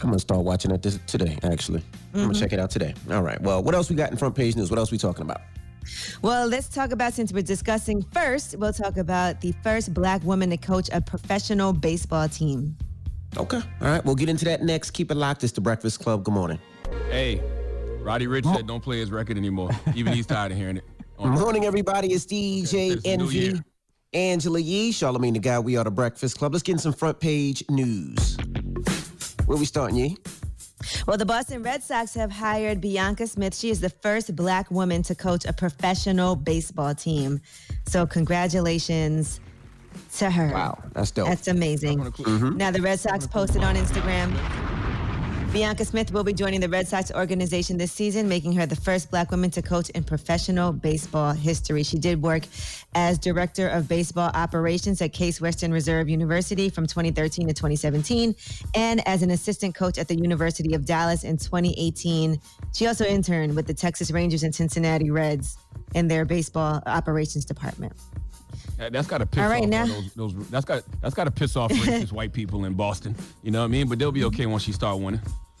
I'm going to start watching it today, actually. I'm going to check it out today. All right. Well, what else we got in front page news? What else we talking about? Well, let's talk about, since we're discussing first, we'll talk about the first black woman to coach a professional baseball team. Okay. All right. We'll get into that next. Keep it locked. It's The Breakfast Club. Good morning. Hey, Roddy Ricch said don't play his record anymore. Even he's tired of hearing it. Good morning, everybody. It's DJ Envy, Angela Yee, Charlamagne the Guy. We are The Breakfast Club. Let's get in some front page news. Where we starting, Yee? Well, the Boston Red Sox have hired Bianca Smith. She is the first black woman to coach a professional baseball team. So congratulations to her. Wow, that's dope. That's amazing. Now, the Red Sox posted on Instagram, Bianca Smith will be joining the Red Sox organization this season, making her the first black woman to coach in professional baseball history. She did work as director of baseball operations at Case Western Reserve University from 2013 to 2017, and as an assistant coach at the University of Dallas in 2018. She also interned with the Texas Rangers and Cincinnati Reds in their baseball operations department. That's got to piss off that's got to piss off racist white people in Boston. You know what I mean? But they'll be okay once she start winning.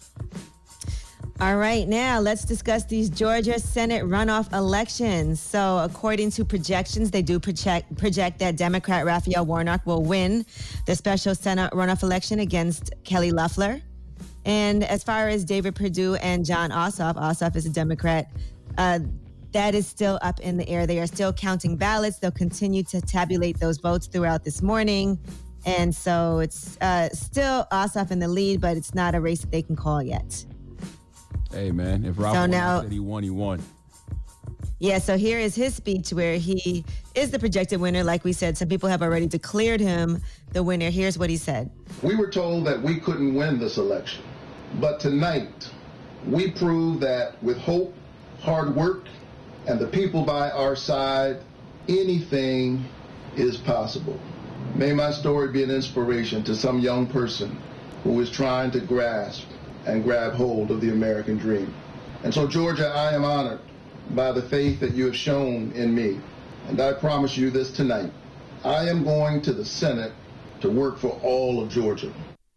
All right, now let's discuss these Georgia Senate runoff elections. So according to projections, they do project that Democrat Raphael Warnock will win the special Senate runoff election against Kelly Loeffler. And as far as David Perdue and Jon Ossoff is a Democrat, that is still up in the air. They are still counting ballots. They'll continue to tabulate those votes throughout this morning. And so it's still Ossoff in the lead, but it's not a race that they can call yet. Hey, man, if Ralph said he won, he won. Yeah, so here is his speech where he is the projected winner. Like we said, some people have already declared him the winner. Here's what he said. We were told that we couldn't win this election. But tonight, we proved that with hope, hard work, and the people by our side, anything is possible. May my story be an inspiration to some young person who is trying to grasp and grab hold of the American dream. And so, Georgia, I am honored by the faith that you have shown in me. And I promise you this tonight. I am going to the Senate to work for all of Georgia.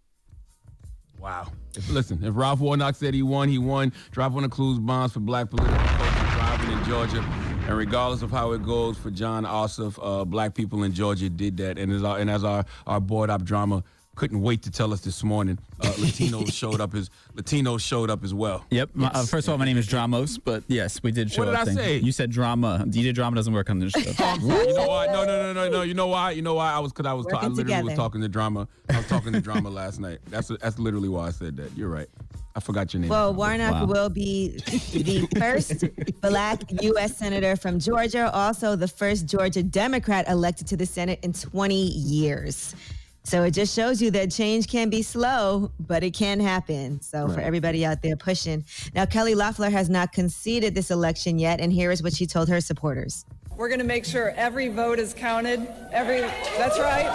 Wow. If Ralph Warnock said he won, he won. Drop on the clues bonds for black political culture thriving in Georgia. And regardless of how it goes for Jon Ossoff, black people in Georgia did that. And as our board op drama couldn't wait to tell us this morning, Latinos showed up as well. Yep. First of all, my name is Dramos, but yes, we did show up. What did I say? You said drama. DJ drama doesn't work on this show. You know why? No. You know why? I literally was talking to drama. I was talking to drama last night. That's literally why I said that. You're right. I forgot your name. Well, Warnock will be the first black U.S. senator from Georgia, also the first Georgia Democrat elected to the Senate in 20 years. So it just shows you that change can be slow, but it can happen. So for everybody out there pushing. Now, Kelly Loeffler has not conceded this election yet, and here is what she told her supporters. We're going to make sure every vote is counted. That's right.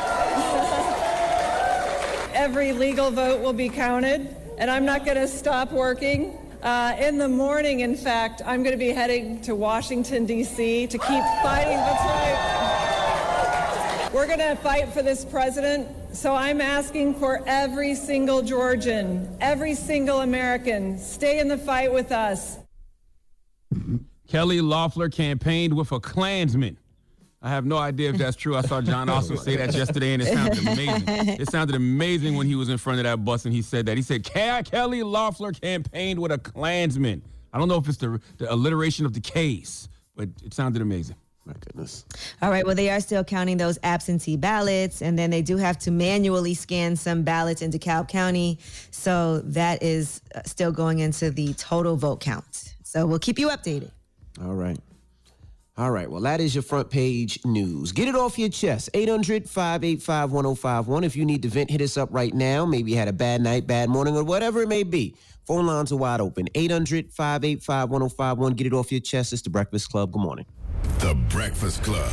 Every legal vote will be counted, and I'm not going to stop working. In the morning, in fact, I'm going to be heading to Washington, D.C. to keep fighting. That's right. We're going to fight for this president. So I'm asking for every single Georgian, every single American, stay in the fight with us. Kelly Loeffler campaigned with a Klansman. I have no idea if that's true. I saw Jon Ossoff say that yesterday, and it sounded amazing. It sounded amazing when he was in front of that bus and he said that. He said, Kelly Loeffler campaigned with a Klansman. I don't know if it's the alliteration of the case, but it sounded amazing. My goodness. All right. Well, they are still counting those absentee ballots, and then they do have to manually scan some ballots in DeKalb County. So that is still going into the total vote count. So we'll keep you updated. All right. Well, that is your front page news. Get it off your chest. 800-585-1051. If you need to vent, hit us up right now. Maybe you had a bad night, bad morning, or whatever it may be. Phone lines are wide open. 800-585-1051. Get it off your chest. It's The Breakfast Club. Good morning. The Breakfast Club.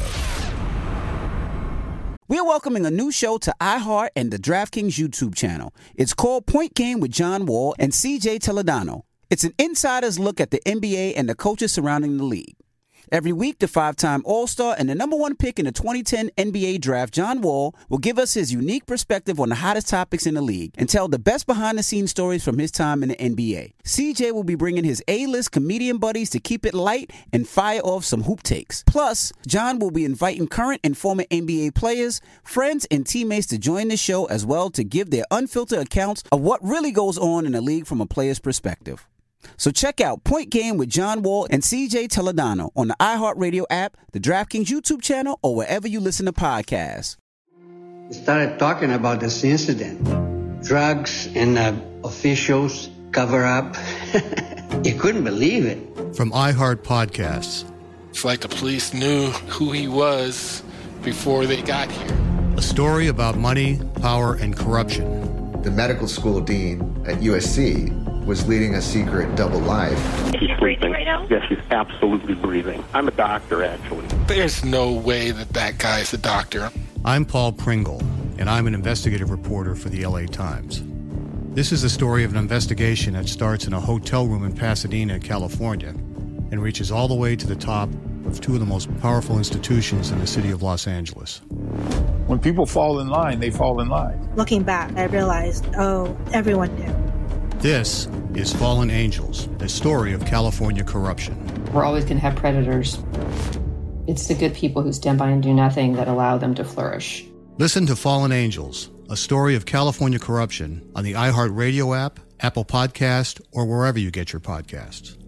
We're welcoming a new show to iHeart and the DraftKings YouTube channel. It's called Point Game with John Wall and CJ Toledano. It's an insider's look at the NBA and the coaches surrounding the league. Every week, the 5-time All-Star and the #1 pick in the 2010 NBA Draft, John Wall, will give us his unique perspective on the hottest topics in the league and tell the best behind-the-scenes stories from his time in the NBA. CJ will be bringing his A-list comedian buddies to keep it light and fire off some hoop takes. Plus, John will be inviting current and former NBA players, friends, and teammates to join the show as well to give their unfiltered accounts of what really goes on in the league from a player's perspective. So check out Point Game with John Wall and CJ Toledano on the iHeartRadio app, the DraftKings YouTube channel, or wherever you listen to podcasts. We started talking about this incident. Drugs and officials cover up. You couldn't believe it. From iHeart Podcasts. It's like the police knew who he was before they got here. A story about money, power, and corruption. The medical school dean at USC was leading a secret double life. He's breathing right now? Yes, he's absolutely breathing. I'm a doctor, actually. There's no way that guy is a doctor. I'm Paul Pringle, and I'm an investigative reporter for the LA Times. This is the story of an investigation that starts in a hotel room in Pasadena, California, and reaches all the way to the top of two of the most powerful institutions in the city of Los Angeles. When people fall in line, they fall in line. Looking back, I realized, everyone knew. This is Fallen Angels, the story of California corruption. We're always going to have predators. It's the good people who stand by and do nothing that allow them to flourish. Listen to Fallen Angels, a story of California corruption on the iHeartRadio app, Apple Podcast, or wherever you get your podcasts.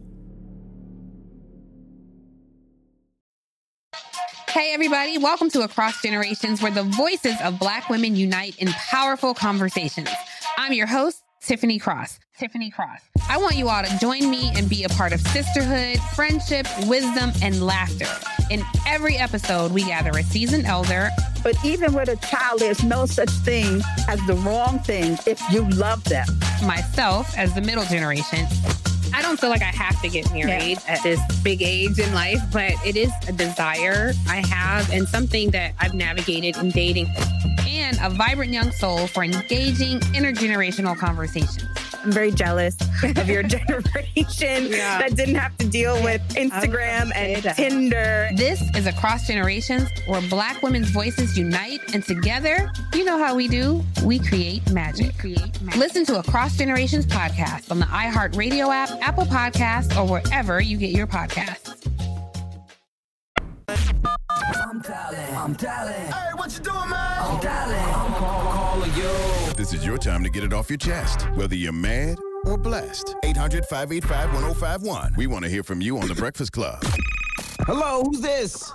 Hey everybody, welcome to Across Generations, where the voices of Black women unite in powerful conversations. I'm your host, Tiffany Cross. I want you all to join me and be a part of sisterhood, friendship, wisdom, and laughter. In every episode, we gather a seasoned elder. But even with a child, there's no such thing as the wrong thing if you love them. Myself, as the middle generation. I don't feel like I have to get married at this big age in life, but it is a desire I have and something that I've navigated in dating. And a vibrant young soul for engaging intergenerational conversations. I'm very jealous of your generation that didn't have to deal with Instagram and Tinder. This is Across Generations, where Black women's voices unite, and together, you know how we do, we create magic. Listen to Across Generations podcast on the iHeartRadio app, Apple Podcasts, or wherever you get your podcasts. I'm dialing. Hey, what you doing, man? I'm dialing. I'm calling you. This is your time to get it off your chest, whether you're mad or blessed. 800-585-1051. We want to hear from you on The Breakfast Club. Hello, who's this?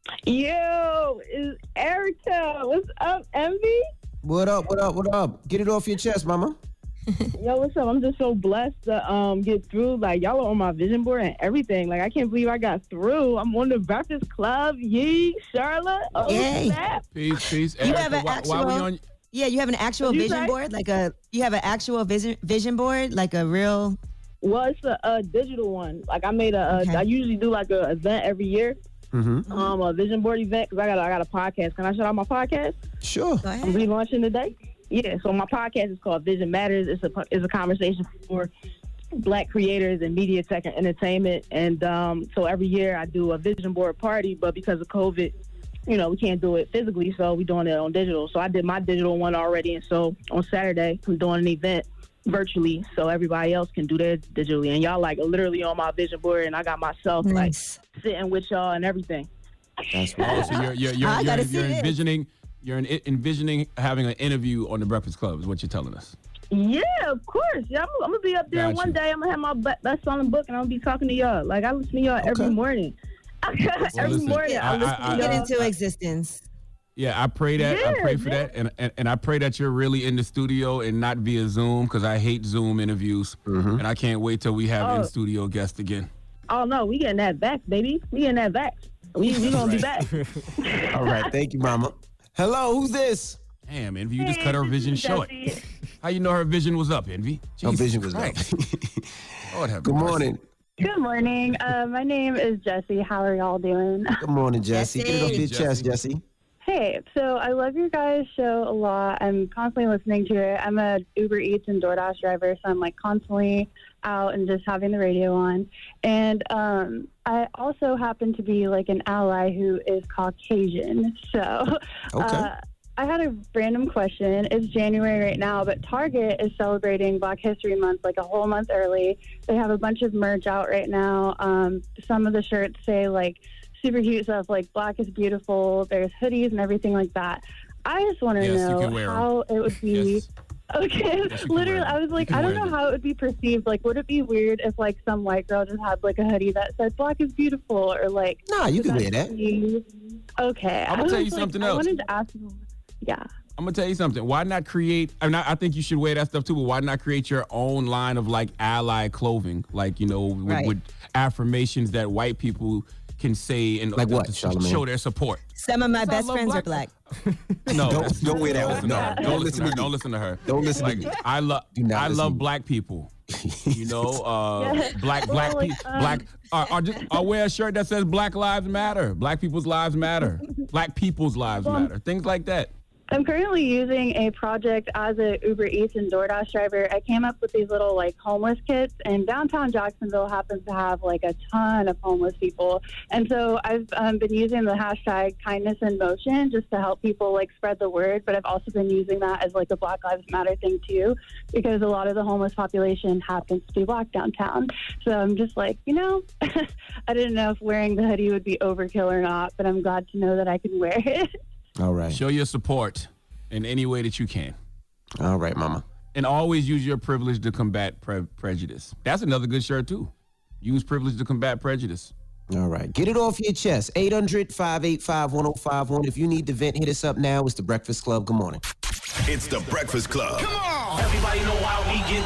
Yo, it's Erica. What's up, Envy? What up? Get it off your chest, mama. Yo, what's up? I'm just so blessed to get through. Like, y'all are on my vision board and everything. Like, I can't believe I got through. I'm on The Breakfast Club. Yee, Charlotte. Oh, Peace. You have an actual, you have an actual vision board? You have an actual vision board? Like a real... Well, it's a digital one. Like, I made I usually do like an event every year. A vision board event, because I got a podcast. Can I shout out my podcast? Sure. I'm relaunching today. Yeah, so my podcast is called Vision Matters. It's a conversation for Black creators in media, tech, and entertainment. And so every year I do a vision board party, but because of COVID, we can't do it physically, so we're doing it on digital. So I did my digital one already, and so on Saturday I'm doing an event virtually so everybody else can do theirs digitally. And y'all like literally on my vision board, and I got myself like sitting with y'all and everything. That's right. So you're envisioning... You're envisioning having an interview on The Breakfast Club is what you're telling us. Yeah, of course. Yeah, I'm going to be up there. And one day I'm going to have my best-selling book, and I'm going to be talking to y'all. Like, I listen to y'all every morning. Every morning. I listen to y'all. Get into existence. Yeah, I pray that. I pray for that. And I pray that you're really in the studio and not via Zoom, because I hate Zoom interviews. And I can't wait till we have in-studio guests again. Oh, no. We getting that back, baby. We getting that back. We going to be back. All right. Thank you, mama. Hello, who's this? Damn, Envy, you just cut her vision short. How you know her vision was up, Envy? Her vision was up. Good morning. Good morning. My name is Jessie. How are y'all doing? Good morning, Jessie. Get it off your chest, Jessie. Hey, so I love your guys' show a lot. I'm constantly listening to it. I'm a Uber Eats and DoorDash driver, so I'm like constantly out and just having the radio on. And I also happen to be like an ally who is Caucasian. So I had a random question. It's January right now, but Target is celebrating Black History Month like a whole month early. They have a bunch of merch out right now. Some of the shirts say like super cute stuff like Black is beautiful. There's hoodies and everything like that. I just want to know how it would be. Yes. Okay, literally, I was like, I don't know how it would be perceived. Like, would it be weird if like some white girl just had like a hoodie that said Black is beautiful, or like? Nah, you can wear that. Okay, I'm gonna tell you something else. I wanted to ask. Yeah. I'm gonna tell you something. Why not create? I think you should wear that stuff too. But why not create your own line of like ally clothing, like with affirmations that white people can say and like what? Show their support. Some of my best friends are black. No, don't wear that one. No, don't listen to her. Don't listen to her. Don't listen to me. I love black people. You know, black people. I'll wear a shirt that says Black Lives Matter. Black people's lives matter. Black people's lives matter. Things like that. I'm currently using a project as a Uber Eats and DoorDash driver. I came up with these little like homeless kits, and downtown Jacksonville happens to have like a ton of homeless people. And so I've been using the hashtag kindness in motion just to help people like spread the word. But I've also been using that as like a Black Lives Matter thing too, because a lot of the homeless population happens to be Black downtown. So I'm just like, I didn't know if wearing the hoodie would be overkill or not, but I'm glad to know that I can wear it. All right. Show your support in any way that you can. All right, mama. And always use your privilege to combat prejudice. That's another good shirt, too. Use privilege to combat prejudice. All right. Get it off your chest. 800-585-1051. If you need to vent, hit us up now. It's The Breakfast Club. Good morning. It's The Breakfast Club. Come on. Everybody know how we get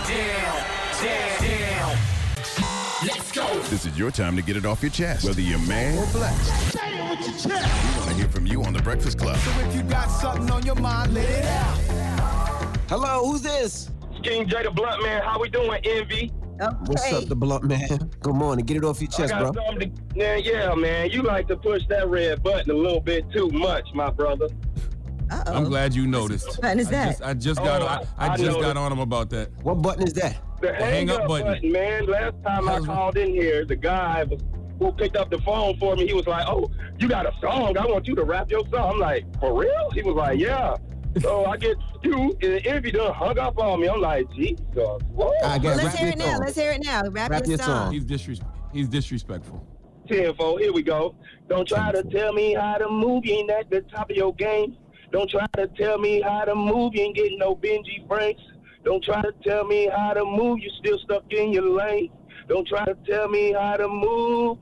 down. Let's go. This is your time to get it off your chest, whether you're mad or blessed. Say it with your chest. We want to hear from you on The Breakfast Club. So if you got something on your mind, let it out. Hello, who's this? King J the Blunt Man. How we doing, Envy? What's up, the Blunt Man? Good morning. Get it off your chest, bro. Yeah, man. You like to push that red button a little bit too much, my brother. Uh-oh. I'm glad you noticed. What button is that? I just got on him about that. What button is that? The hang up button, man. Last time I called in here, the guy who picked up the phone for me, he was like, "Oh, you got a song? I want you to rap your song." I'm like, "For real?" He was like, "Yeah." So I get you, and Envy done hung up on me. I'm like, "Jesus, whoa." Let's hear it now. Let's hear it now. Rap your song. He's disrespectful. 10-4, here we go. Don't try to tell me how to move. You ain't at the top of your game. Don't try to tell me how to move. You ain't getting no Benji Franks. Don't try to tell me how to move. You still stuck in your lane. Don't try to tell me how to move.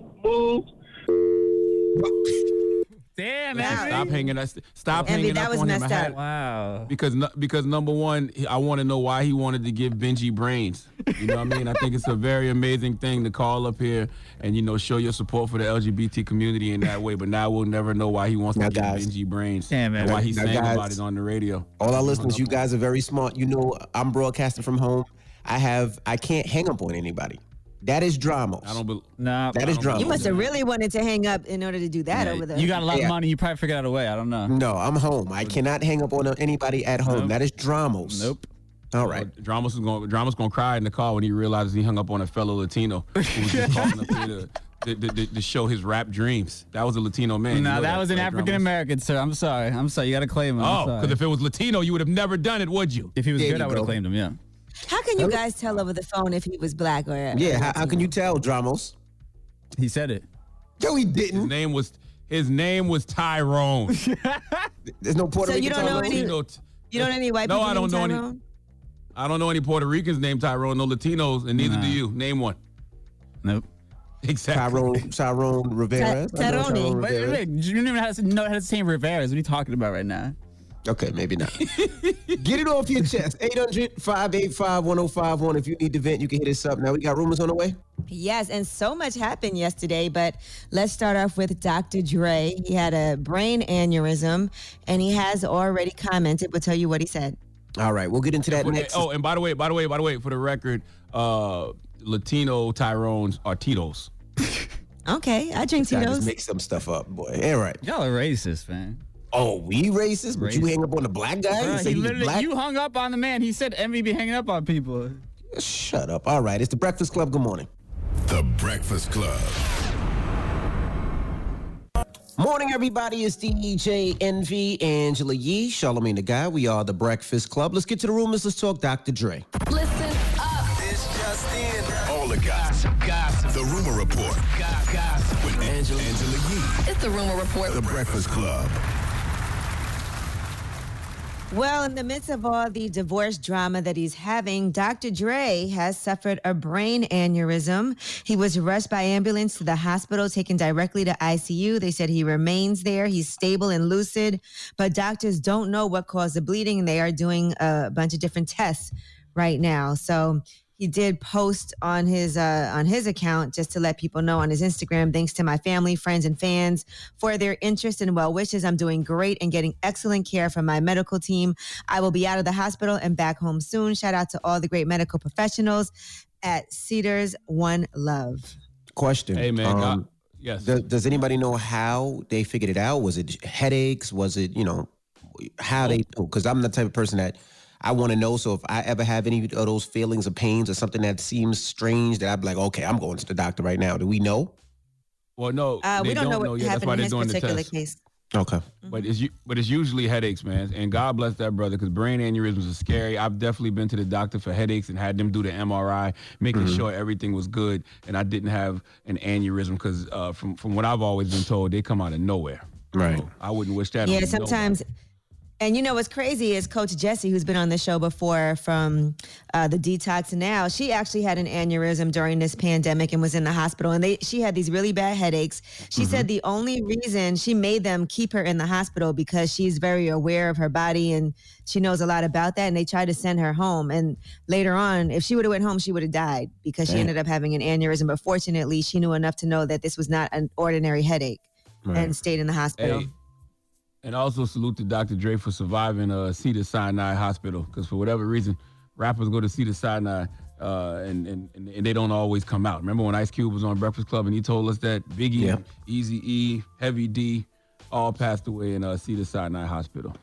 Damn, man. Stop hanging that up was on him. messed up. Wow. Because number one, I want to know why he wanted to give Benji brains. You know what I mean? I think it's a very amazing thing to call up here and, show your support for the LGBT community in that way. But now we'll never know why he wants to give Benji brains. Damn, man. And why he's saying about it on the radio. All our listeners, you guys are very smart. I'm broadcasting from home. I can't hang up on anybody. That is Dramos. That is Dramos. You must have really wanted to hang up in order to do that over there. You got a lot of money. You probably figured out a way. I don't know. No, I'm home. I cannot hang up on anybody at home. Nope. That is Dramos. Nope. All right. Dramos gonna cry in the car when he realizes he hung up on a fellow Latino who was just calling up here to show his rap dreams. That was a Latino man. No, that was an African American, sir. I'm sorry. You got to claim him. Oh, because if it was Latino, you would have never done it, would you? If he was good, I would have claimed him. Yeah. How can you guys tell over the phone if he was black or? Yeah, how can you tell, Dramos? He said it. No, he didn't. His name was Tyrone. There's no Puerto Rican Tyrone. You don't know any white people I don't know Tyrone? I don't know any Puerto Ricans named Tyrone, no Latinos, and neither do you. Name one. Nope. Exactly. Tyrone Rivera. Tyrone. Wait, you don't even know how to say Rivera. What are you talking about right now? Okay, maybe not. Get it off your chest. 800-585-1051. If you need to vent, you can hit us up. Now, we got rumors on the way? Yes, and so much happened yesterday, but let's start off with Dr. Dre. He had a brain aneurysm, and he has already commented. We'll tell you what he said. All right, we'll get into that next. Oh, and by the way, for the record, Latino Tyrones are Tito's. Okay, I drink Tito's. Just make some stuff up, boy. All right. Y'all are racist, man. Oh, we racist? But you hang up on the black guy and say he's black? You hung up on the man. He said Envy be hanging up on people. Shut up. All right, it's The Breakfast Club. Good morning. The Breakfast Club. Morning, everybody. It's DJ Envy, Angela Yee, Charlamagne the Guy. We are The Breakfast Club. Let's get to the rumors. Let's talk Dr. Dre. Listen up. This just in. All the gossip. The Rumor Report. Gossip. With Angela Yee. It's the Rumor Report. The Breakfast Club. Well, in the midst of all the divorce drama that he's having, Dr. Dre has suffered a brain aneurysm. He was rushed by ambulance to the hospital, taken directly to ICU. They said he remains there. He's stable and lucid, but doctors don't know what caused the bleeding, and they are doing a bunch of different tests right now. So he did post on his account just to let people know on his Instagram, thanks to my family, friends, and fans for their interest and well wishes. I'm doing great and getting excellent care from my medical team. I will be out of the hospital and back home soon. Shout out to all the great medical professionals at Cedars One Love. Question. Hey, man. Yes. Does anybody know how they figured it out? Was it headaches? Was it, how they do? Because I'm the type of person that I want to know. So if I ever have any of those feelings or pains or something that seems strange, that I'd be like, okay, I'm going to the doctor right now. Do we know? Well, no. We don't know what happened in his particular case. Okay. But it's usually headaches, man. And God bless that brother, because brain aneurysms are scary. I've definitely been to the doctor for headaches and had them do the MRI, making sure everything was good. And I didn't have an aneurysm because from what I've always been told, they come out of nowhere. Right. So I wouldn't wish that on Yeah, sometimes... nobody. And what's crazy is Coach Jessie, who's been on the show before from the Detox Now, she actually had an aneurysm during this pandemic and was in the hospital. And she had these really bad headaches. She said the only reason she made them keep her in the hospital because she's very aware of her body and she knows a lot about that. And they tried to send her home. And later on, if she would have went home, she would have died because she ended up having an aneurysm. But fortunately, she knew enough to know that this was not an ordinary headache and stayed in the hospital. Hey. And also salute to Dr. Dre for surviving Cedars-Sinai Hospital, because for whatever reason, rappers go to Cedars-Sinai and they don't always come out. Remember when Ice Cube was on Breakfast Club and he told us that Biggie, Eazy-E, Heavy D all passed away in Cedars-Sinai Hospital.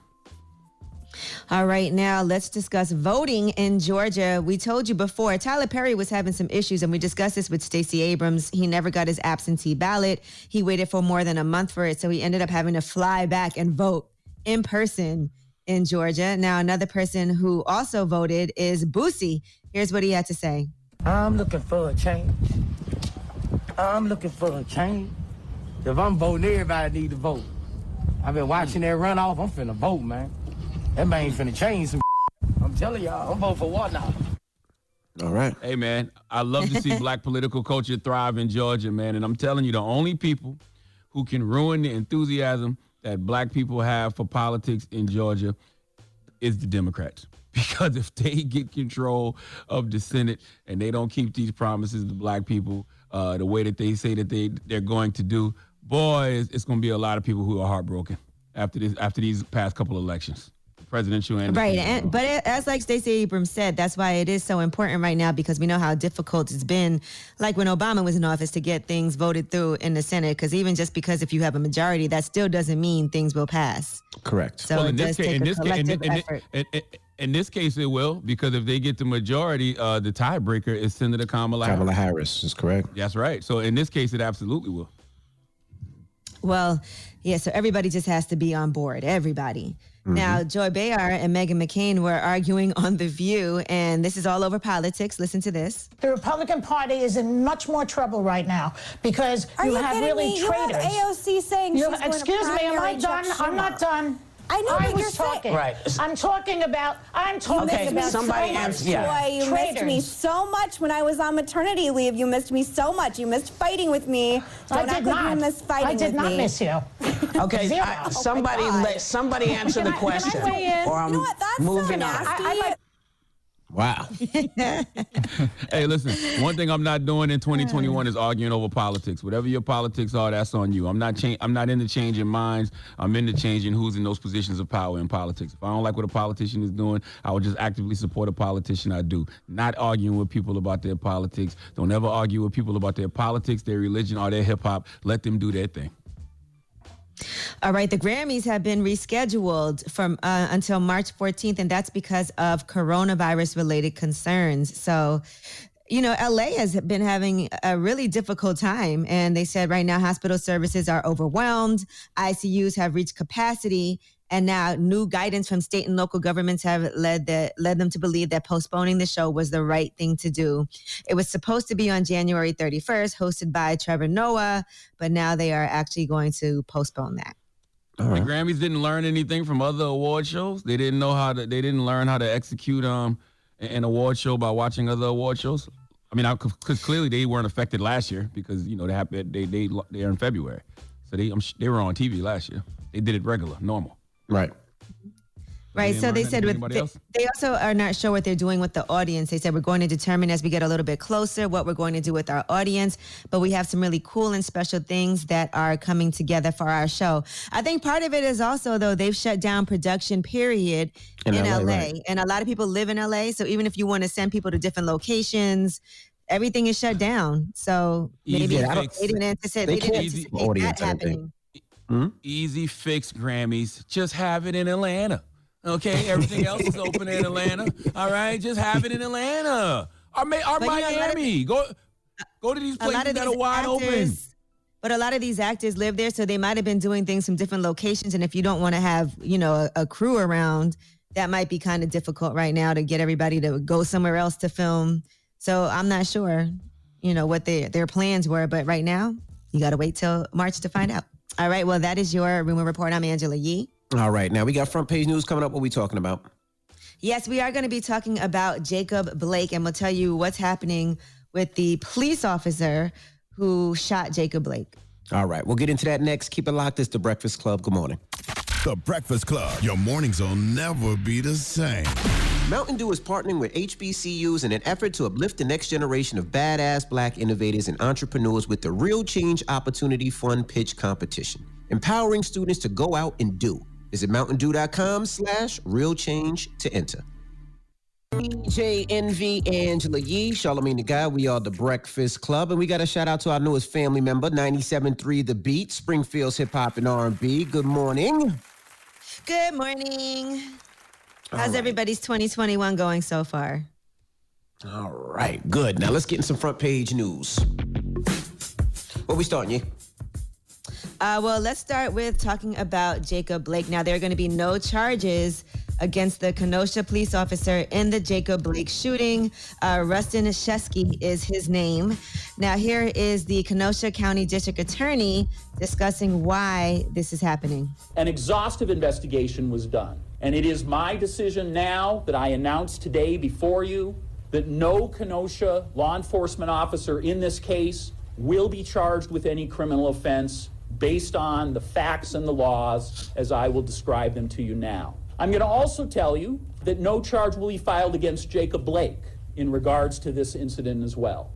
All right, now let's discuss voting in Georgia. We told you before, Tyler Perry was having some issues, and we discussed this with Stacey Abrams. He never got his absentee ballot. He waited for more than a month for it, so he ended up having to fly back and vote in person in Georgia. Now, another person who also voted is Boosie. Here's what he had to say. I'm looking for a change. If I'm voting, everybody need to vote. I've been watching that runoff. I'm finna vote, man. That man finna change some. I'm telling y'all, I'm voting for what now? All right. Hey, man, I love to see black political culture thrive in Georgia, man. And I'm telling you, the only people who can ruin the enthusiasm that black people have for politics in Georgia is the Democrats. Because if they get control of the Senate and they don't keep these promises to black people the way that they say that they're going to do, boy, it's going to be a lot of people who are heartbroken after these past couple elections. Presidential and right, but as like Stacey Abrams said, that's why it is so important right now, because we know how difficult it's been, like when Obama was in office, to get things voted through in the Senate. Because even just because if you have a majority, that still doesn't mean things will pass. Correct. So it does take a collective effort. In this case, it will, because if they get the majority, the tiebreaker is Senator Kamala Harris. Kamala Harris is correct. That's right. So in this case, it absolutely will. Well, yeah, so everybody just has to be on board. Everybody. Now, Joy Behar and Meghan McCain were arguing on The View, and this is all over politics. Listen to this. The Republican Party is in much more trouble right now because you have really traitors. You have AOC saying she's going to excuse me, am I done? I'm not done. I know what you're talking. saying. Right. I'm talking about somebody so Joy, you missed me so much when I was on maternity leave. You missed me so much. You missed fighting with me. Don't act like you missed fighting with me. I did not miss you. Okay, somebody answer the question. Or I'm moving on. Wow. Hey, listen, one thing I'm not doing in 2021 is arguing over politics. Whatever your politics are, that's on you. I'm not into changing minds. I'm into changing who's in those positions of power in politics. If I don't like what a politician is doing, I will just actively support a politician I do. Not arguing with people about their politics. Don't ever argue with people about their politics, their religion, or their hip-hop. Let them do their thing. All right, the Grammys have been rescheduled from until March 14th, and that's because of coronavirus-related concerns. So, you know, LA has been having a really difficult time, and they said right now hospital services are overwhelmed, ICUs have reached capacity, and now new guidance from state and local governments have led them to believe that postponing the show was the right thing to do. It was supposed to be on January 31st, hosted by Trevor Noah, but now they are actually going to postpone that. The Grammys didn't learn anything from other award shows. They didn't learn how to execute an award show by watching other award shows. I mean, because clearly they weren't affected last year because, you know, they are in February. So they were on TV last year. They did it regular, normal. Right. Right. So they said they also are not sure what they're doing with the audience. They said we're going to determine as we get a little bit closer what we're going to do with our audience. But we have some really cool and special things that are coming together for our show. I think part of it is also, though, they've shut down production, period, in LA. Right. And a lot of people live in LA. So even if you want to send people to different locations, everything is shut down. So maybe they didn't anticipate that happening. Easy fix, Grammys. Just have it in Atlanta. Okay? Everything else is open in Atlanta. All right? Just have it in Atlanta. Or Miami. Go to these places that are wide open. But a lot of these actors live there, so they might have been doing things from different locations. And if you don't want to have, you know, a crew around, that might be kind of difficult right now to get everybody to go somewhere else to film. So I'm not sure, you know, what their plans were. But right now, you got to wait till March to find out. All right. Well, that is your Rumor Report. I'm Angela Yee. All right. Now we got front page news coming up. What are we talking about? Yes, we are going to be talking about Jacob Blake, and we'll tell you what's happening with the police officer who shot Jacob Blake. All right. We'll get into that next. Keep it locked. It's The Breakfast Club. Good morning. The Breakfast Club. Your mornings will never be the same. Mountain Dew is partnering with HBCUs in an effort to uplift the next generation of badass Black innovators and entrepreneurs with the Real Change Opportunity Fund Pitch Competition, empowering students to go out and do. Visit mountaindew.com/realchange to enter. DJ Envy, Angela Yee, Charlamagne the Guy. We are The Breakfast Club, and we got a shout out to our newest family member, 97.3 The Beat, Springfield's hip hop and R&B. Good morning. Good morning. How's everybody's 2021 going so far? All right, good. Now let's get in some front page news. Where we starting, Yee? Well, let's start with talking about Jacob Blake. Now, there are going to be no charges against the Kenosha police officer in the Jacob Blake shooting. Rustin Sheskey is his name. Now, here is the Kenosha County District Attorney discussing why this is happening. An exhaustive investigation was done, and it is my decision now that I announce today before you that no Kenosha law enforcement officer in this case will be charged with any criminal offense based on the facts and the laws as I will describe them to you now. I'm going to also tell you that no charge will be filed against Jacob Blake in regards to this incident as well.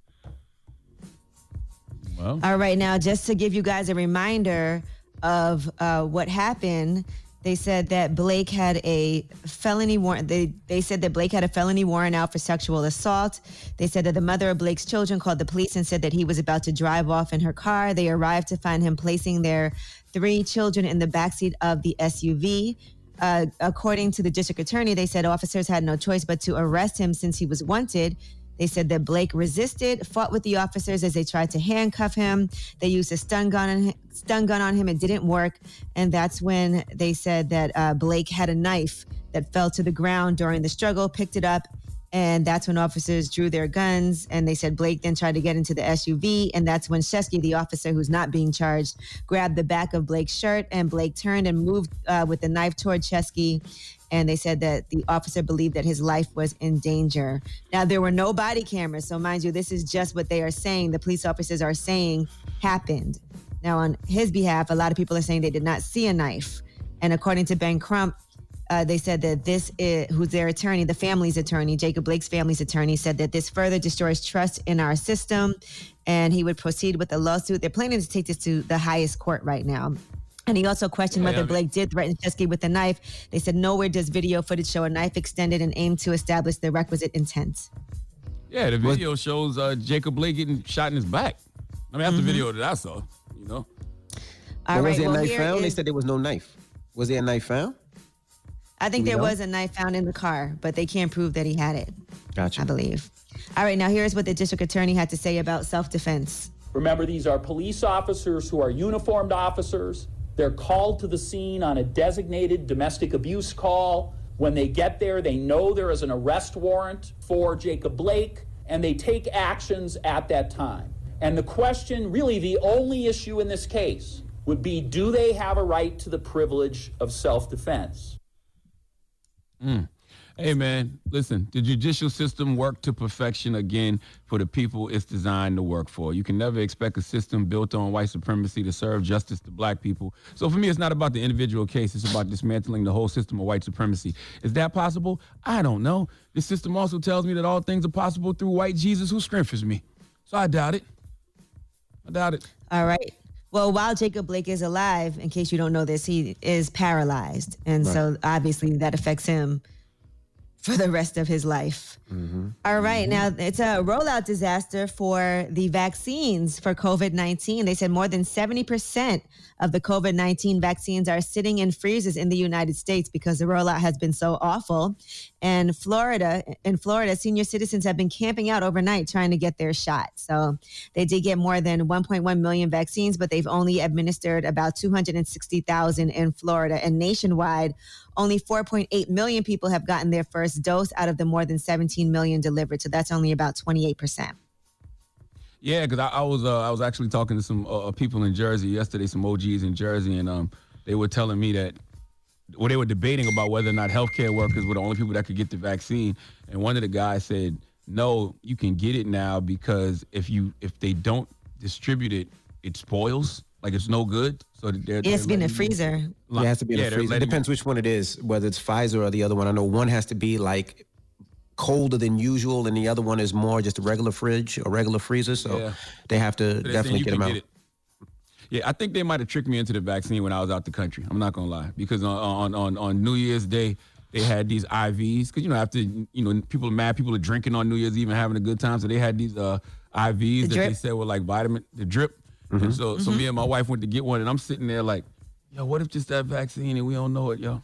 Well. All right, now just to give you guys a reminder of what happened, they said that Blake had a felony warrant. They said that Blake had a felony warrant out for sexual assault. They said that the mother of Blake's children called the police and said that he was about to drive off in her car. They arrived to find him placing their 3 children in the backseat of the SUV. According to the district attorney, they said officers had no choice but to arrest him since he was wanted. They said that Blake resisted, fought with the officers as they tried to handcuff him. They used a stun gun on him. It didn't work. And that's when they said that Blake had a knife that fell to the ground during the struggle, picked it up. And that's when officers drew their guns. And they said Blake then tried to get into the SUV. And that's when Sheskey, the officer who's not being charged, grabbed the back of Blake's shirt. And Blake turned and moved with the knife toward Sheskey. And they said that the officer believed that his life was in danger. Now, there were no body cameras. So mind you, this is just what they are saying. The police officers are saying happened. Now, on his behalf, a lot of people are saying they did not see a knife. And according to Ben Crump, they said that this is, who's their attorney, the family's attorney, Jacob Blake's family's attorney, said that this further destroys trust in our system. And he would proceed with a lawsuit. They're planning to take this to the highest court right now. And he also questioned whether Blake did threaten Sheskey with a knife. They said nowhere does video footage show a knife extended and aimed to establish the requisite intent. Yeah, the video shows Jacob Blake getting shot in his back. I mean, that's the video that I saw, you know. Was there a knife found? They said there was no knife. Was there a knife found? I think there was a knife found in the car, but they can't prove that he had it. Gotcha. I believe. All right, now here's what the district attorney had to say about self-defense. Remember, these are police officers who are uniformed officers. They're called to the scene on a designated domestic abuse call. When they get there, they know there is an arrest warrant for Jacob Blake, and they take actions at that time. And the question, really the only issue in this case, would be, do they have a right to the privilege of self-defense? Hey, man, listen, the judicial system worked to perfection again for the people it's designed to work for. You can never expect a system built on white supremacy to serve justice to black people. So for me, it's not about the individual case. It's about dismantling the whole system of white supremacy. Is that possible? I don't know. This system also tells me that all things are possible through white Jesus who strengthens me. So I doubt it. All right. Well, while Jacob Blake is alive, in case you don't know this, he is paralyzed. And so obviously that affects him for the rest of his life. All right. Now, it's a rollout disaster for the vaccines for COVID-19. They said more than 70% of the COVID-19 vaccines are sitting in freezers in the United States because the rollout has been so awful. And in Florida, senior citizens have been camping out overnight trying to get their shot. So they did get more than 1.1 million vaccines, but they've only administered about 260,000 in Florida. And nationwide, only 4.8 million people have gotten their first dose out of the more than 17 million delivered. So that's only about 28%. Yeah, because I was actually talking to some people in Jersey yesterday, some OGs in Jersey, and they were telling me that, well, they were debating about whether or not healthcare workers were the only people that could get the vaccine. And one of the guys said, no, you can get it now because if they don't distribute it, it spoils. Like it's no good. So it has to be in a freezer. It has to be in a freezer. It depends which one it is, whether it's Pfizer or the other one. I know one has to be like colder than usual, and the other one is more just a regular fridge or regular freezer. So they have to definitely get them out. Yeah, I think they might have tricked me into the vaccine when I was out the country. I'm not gonna lie, because on New Year's Day they had these IVs. Because after people are mad, people are drinking on New Year's Eve and having a good time. So they had these IVs that they said were like the drip. And so me and my wife went to get one, and I'm sitting there like, yo, what if just that vaccine and we don't know it, yo?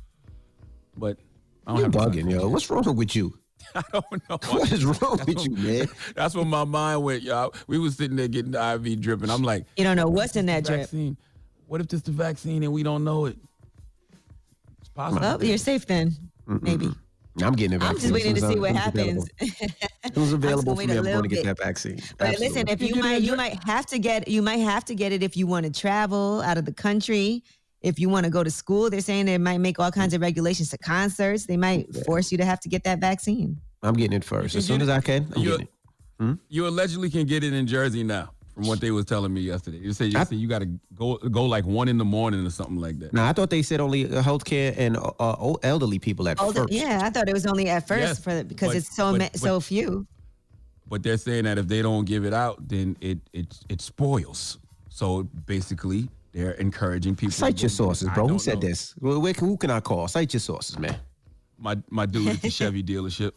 But I don't have bugging, yo. What's wrong with you? I don't know. What is wrong with you, man? That's where my mind went, y'all. We was sitting there getting the IV drip, and I'm like, you don't know what's in that drip. Vaccine. What if just the vaccine and we don't know it? It's possible. Well, you're safe then, maybe. I'm getting a vaccine. I'm just waiting to see what happens. It was available for me. I'm going to get that vaccine. But listen, if you might have to get it if you want to travel out of the country. If you want to go to school, they're saying they might make all kinds of regulations to concerts. They might force you to have to get that vaccine. I'm getting it first. As soon as I can, I'm getting it. You allegedly can get it in Jersey now, from what they was telling me yesterday. You said you got to go like 1 a.m. or something like that. No, I thought they said only healthcare and elderly people at first. Yeah, I thought it was only at first because it's so few. But they're saying that if they don't give it out, then it spoils. So basically, they're encouraging people. Cite your sources, bro. Who said this? Who can I call? Cite your sources, man. My dude at the Chevy dealership.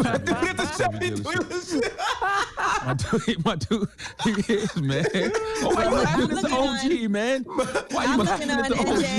My dude, he is, man. Oh, why you laughing at the OG, man? I'm looking on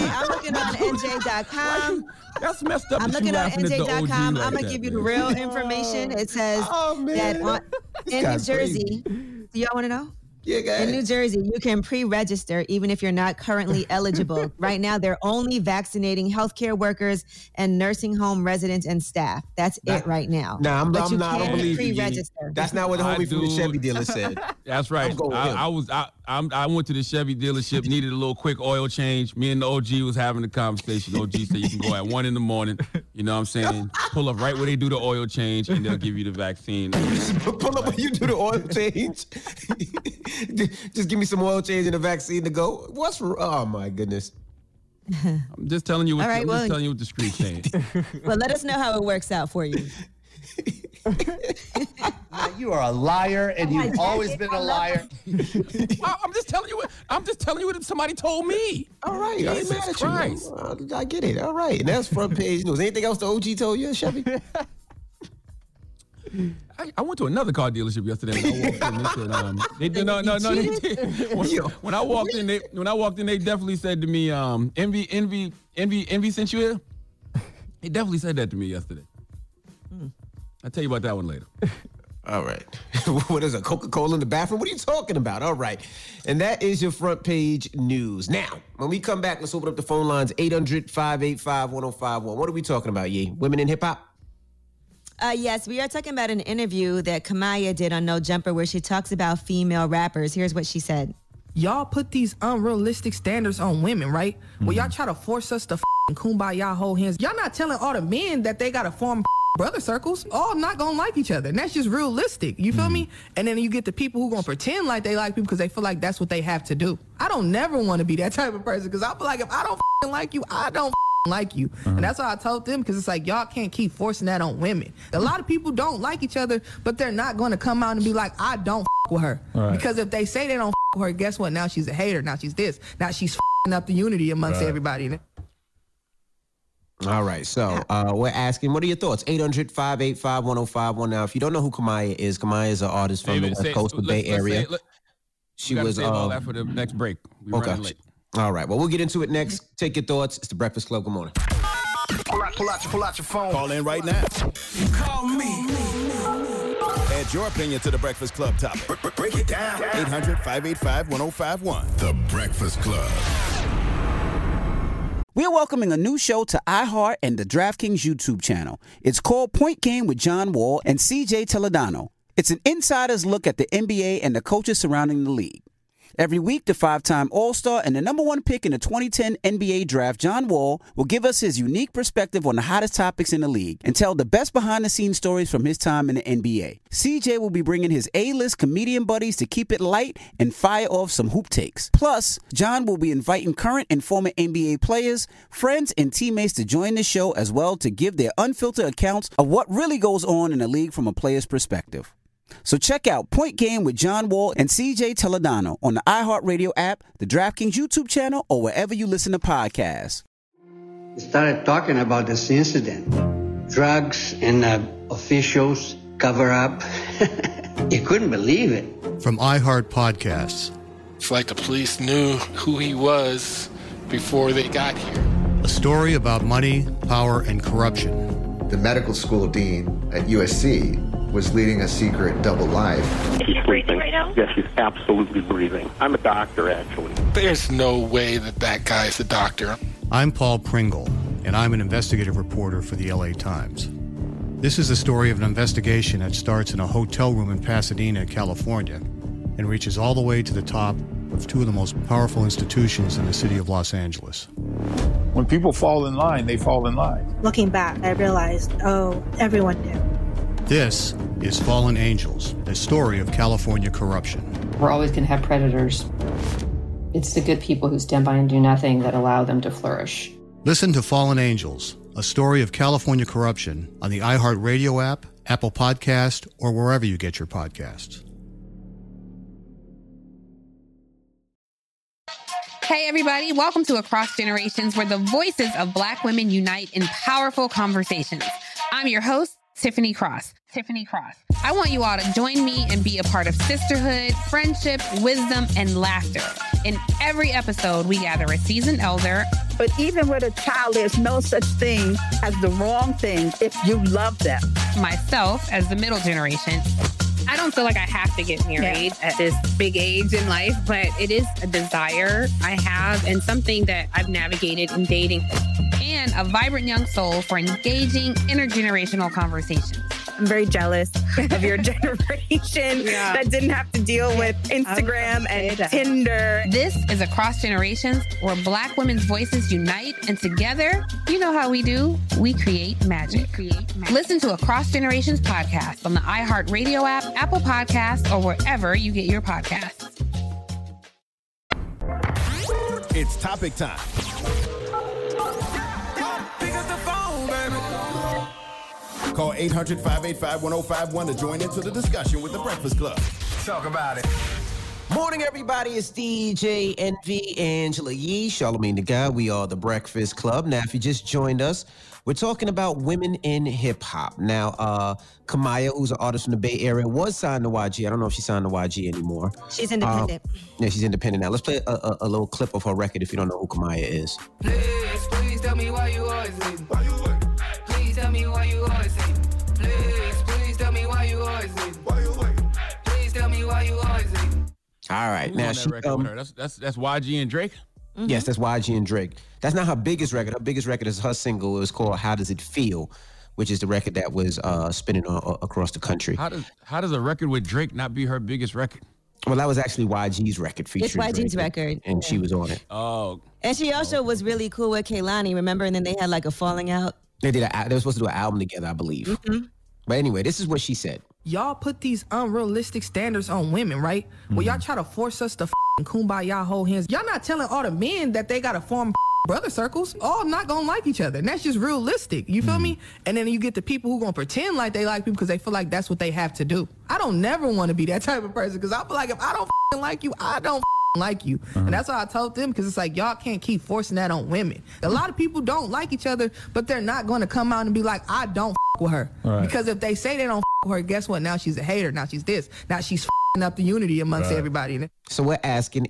NJ.com. That's messed up. I'm looking on NJ.com. I'm going to give you the real information. It says that in New Jersey, do y'all want to know? Yeah, in New Jersey, you can pre-register even if you're not currently eligible. Right now, they're only vaccinating healthcare workers and nursing home residents and staff. That's it right now. Nah, I don't believe pre-register. You. That's not what the homie from the Chevy dealer said. That's right. I went to the Chevy dealership, needed a little quick oil change. Me and the OG was having a conversation. OG said you can go at 1 a.m. You know what I'm saying? Pull up right where they do the oil change, and they'll give you the vaccine. Pull up where you do the oil change. Just give me some oil change and a vaccine to go. Oh my goodness. I'm just telling you what the street's saying. Well, let us know how it works out for you. You are a liar, and you've always been a liar. I'm just telling you what somebody told me. All right, Jesus Christ. I get it. All right, and that's front page news. Anything else the OG told you, Chevy? I went to another car dealership yesterday. And I walked in. They said, they did. When I walked in, they definitely said to me, Envy sent you here. They definitely said that to me yesterday. I'll tell you about that one later. All right. What is a Coca-Cola in the bathroom? What are you talking about? All right. And that is your front page news. Now, when we come back, let's open up the phone lines, 800-585-1051. What are we talking about, Yee? Women in hip-hop? Yes, we are talking about an interview that Kamaya did on No Jumper where she talks about female rappers. Here's what she said. Y'all put these unrealistic standards on women, right? Well, y'all try to force us to kumbaya, hold hands. Y'all not telling all the men that they got to form brother circles. All not gonna like each other. And that's just realistic. You feel me? And then you get the people who gonna pretend like they like people because they feel like that's what they have to do. I don't never want to be that type of person because I feel like if I don't like you, I don't like you. And that's why I told them, because it's like y'all can't keep forcing that on women. A lot of people don't like each other, but they're not going to come out and be like, I don't with her. Right. Because if they say they don't with her, guess what? Now she's a hater. Now she's this. Now she's up the unity amongst everybody. All right, so we're asking, what are your thoughts? 800-585-1051. Now, if you don't know who Kamaya is an artist from the West Coast, the Bay Area. She was all that for the next break. We running late. All right, well, we'll get into it next. Take your thoughts. It's the Breakfast Club. Good morning. Pull out your phone. Call in right now. Call me. Add your opinion to the Breakfast Club topic. Break it down. 800-585-1051. The Breakfast Club. We're welcoming a new show to iHeart and the DraftKings YouTube channel. It's called Point Game with John Wall and CJ Toledano. It's an insider's look at the NBA and the coaches surrounding the league. Every week, the 5-time All-Star and the number one pick in the 2010 NBA Draft, John Wall, will give us his unique perspective on the hottest topics in the league and tell the best behind-the-scenes stories from his time in the NBA. CJ will be bringing his A-list comedian buddies to keep it light and fire off some hoop takes. Plus, John will be inviting current and former NBA players, friends, and teammates to join the show as well to give their unfiltered accounts of what really goes on in the league from a player's perspective. So check out Point Game with John Wall and CJ Toledano on the iHeartRadio app, the DraftKings YouTube channel, or wherever you listen to podcasts. We started talking about this incident. Drugs and officials cover up. You couldn't believe it. From iHeart Podcasts. It's like the police knew who he was before they got here. A story about money, power, and corruption. The medical school dean at USC was leading a secret double life. She's breathing right now? Yes, she's absolutely breathing. I'm a doctor, actually. There's no way that guy's a doctor. I'm Paul Pringle, and I'm an investigative reporter for the LA Times. This is the story of an investigation that starts in a hotel room in Pasadena, California, and reaches all the way to the top of two of the most powerful institutions in the city of Los Angeles. When people fall in line, they fall in line. Looking back, I realized, everyone knew. This is Fallen Angels, a story of California corruption. We're always going to have predators. It's the good people who stand by and do nothing that allow them to flourish. Listen to Fallen Angels, a story of California corruption on the iHeartRadio app, Apple Podcast, or wherever you get your podcasts. Hey, everybody. Welcome to Across Generations, where the voices of Black women unite in powerful conversations. I'm your host, Tiffany Cross. I want you all to join me and be a part of sisterhood, friendship, wisdom, and laughter. In every episode, we gather a seasoned elder. But even with a child, there's no such thing as the wrong thing if you love them. Myself, as the middle generation. I don't feel like I have to get married at this big age in life, but it is a desire I have and something that I've navigated in dating. And a vibrant young soul for engaging intergenerational conversations. I'm very jealous of your generation that didn't have to deal with Instagram and Tinder. This is Across Generations, where Black women's voices unite, and together, you know how we do, we create magic. Listen to Across Generations podcast on the iHeartRadio app, Apple Podcasts, or wherever you get your podcasts. It's topic time. Call 800-585-1051 to join into the discussion with the Breakfast Club. Talk about it. Morning, everybody. It's DJ NV, Angela Yee, Charlamagne the Guy. We are the Breakfast Club. Now, if you just joined us, we're talking about women in hip hop. Now, Kamaya, who's an artist from the Bay Area, was signed to YG. I don't know if she's signed to YG anymore. She's independent. Yeah, she's independent now. Let's play a little clip of her record if you don't know who Kamaya is. Please tell me why you always leave. Why you wait? Please tell me why you always leave. Please tell me why you always leave. Why you wait? Please tell me why you always leave. All right, now she that's YG and Drake. Mm-hmm. Yes, that's YG and Drake. That's not her biggest record. Her biggest record is her single. It was called "How Does It Feel," which is the record that was spinning across the country. How does a record with Drake not be her biggest record? Well, that was actually YG's record featuring It's YG's Drake, record, and she was on it. Oh, and she also was really cool with Kehlani. Remember, and then they had like a falling out. They were supposed to do an album together, I believe. Mm-hmm. But anyway, this is what she said. Y'all put these unrealistic standards on women, right? Well, y'all try to force us to kumbaya hold hands. Y'all not telling all the men that they got to form brother circles. All not gonna like each other. And that's just realistic. You feel me? And then you get the people who gonna pretend like they like people because they feel like that's what they have to do. I don't never want to be that type of person because I feel like if I don't like you, I don't like you. And that's why I told them, because it's like y'all can't keep forcing that on women. A lot of people don't like each other, but they're not going to come out and be like, I don't with her. Right. Because if they say they don't with her, guess what? Now she's a hater. Now she's this. Now she's up the unity amongst everybody. So we're asking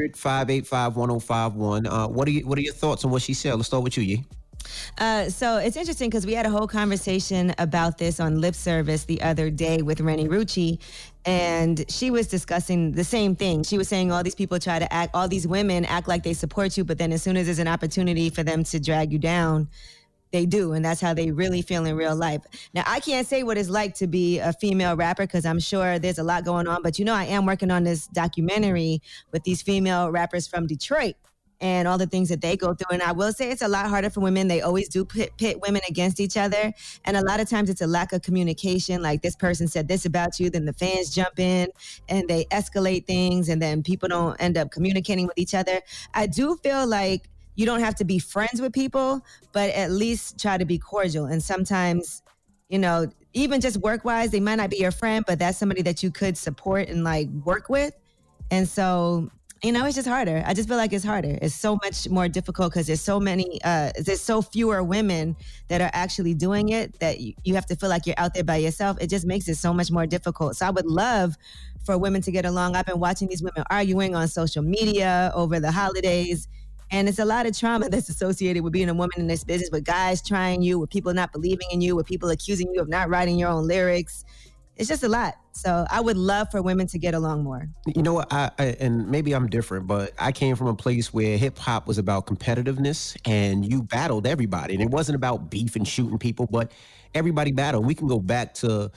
800-585-1051. What are your thoughts on what she said? Let's start with you, Yee. So it's interesting because we had a whole conversation about this on Lip Service the other day with Rennie Rucci, and she was discussing the same thing. She was saying all these people try to all these women act like they support you, but then as soon as there's an opportunity for them to drag you down, they do, and that's how they really feel in real life. Now, I can't say what it's like to be a female rapper because I'm sure there's a lot going on, but I am working on this documentary with these female rappers from Detroit and all the things that they go through. And I will say it's a lot harder for women. They always do pit women against each other. And a lot of times it's a lack of communication. Like this person said this about you, then the fans jump in and they escalate things, and then people don't end up communicating with each other. I do feel like you don't have to be friends with people, but at least try to be cordial. And sometimes, even just work-wise, they might not be your friend, but that's somebody that you could support and work with. And so, it's just harder. I just feel like it's harder. It's so much more difficult because there's so fewer women that are actually doing it that you have to feel like you're out there by yourself. It just makes it so much more difficult. So I would love for women to get along. I've been watching these women arguing on social media over the holidays. And it's a lot of trauma that's associated with being a woman in this business, with guys trying you, with people not believing in you, with people accusing you of not writing your own lyrics. It's just a lot. So I would love for women to get along more. You know what? And maybe I'm different, but I came from a place where hip hop was about competitiveness and you battled everybody. And it wasn't about beef and shooting people, but everybody battled. We can go back to,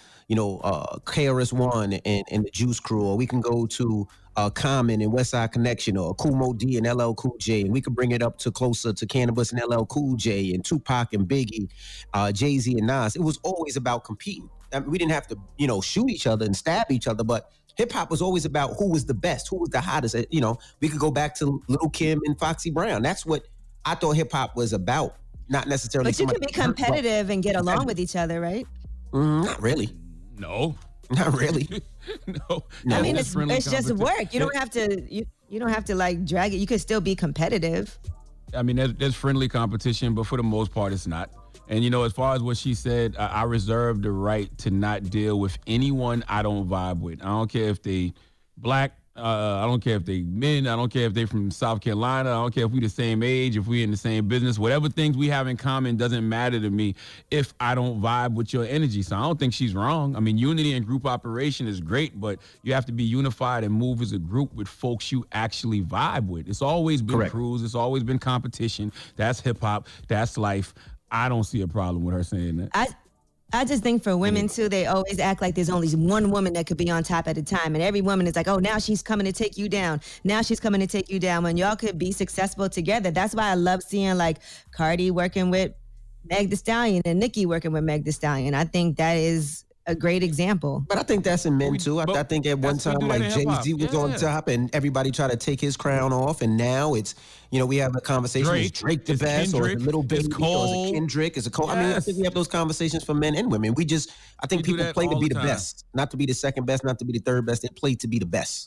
KRS-One and the Juice Crew, or we can go to Common and Westside Connection, or Kool Moe Dee and LL Cool J, and we could bring it up to closer to Cannabis and LL Cool J and Tupac and Biggie, Jay-Z and Nas. It was always about competing. I mean, we didn't have to, shoot each other and stab each other, but hip hop was always about who was the best, who was the hottest. We could go back to Lil' Kim and Foxy Brown. That's what I thought hip hop was about, not necessarily. But you can be competitive and get along with each other, right? Not really. No. Not really. No. I mean, it's just work. You don't have to. You don't have to drag it. You can still be competitive. I mean, there's friendly competition, but for the most part, it's not. And as far as what she said, I reserve the right to not deal with anyone I don't vibe with. I don't care if they black. I don't care if they men. I don't care if they from South Carolina. I don't care if we the same age, if we in the same business. Whatever things we have in common doesn't matter to me if I don't vibe with your energy. So I don't think she's wrong. I mean, unity and group operation is great, but you have to be unified and move as a group with folks you actually vibe with. It's always been crews. It's always been competition. That's hip hop. That's life. I don't see a problem with her saying that. I just think for women too, they always act like there's only one woman that could be on top at a time. And every woman is like, oh, now she's coming to take you down. Now she's coming to take you down. When y'all could be successful together. That's why I love seeing Cardi working with Meg Thee Stallion and Nicki working with Meg Thee Stallion. I think that is a great example. But I think that's in men too. I think at one time Jay-Z was on top and everybody tried to take his crown off, and now it's we have a conversation. Is Drake the best, or is it Little Baby, or is it Kendrick? Is it Cole? I mean, I think we have those conversations for men and women. I think people play to be the best, not to be the second best, not to be the third best. They play to be the best.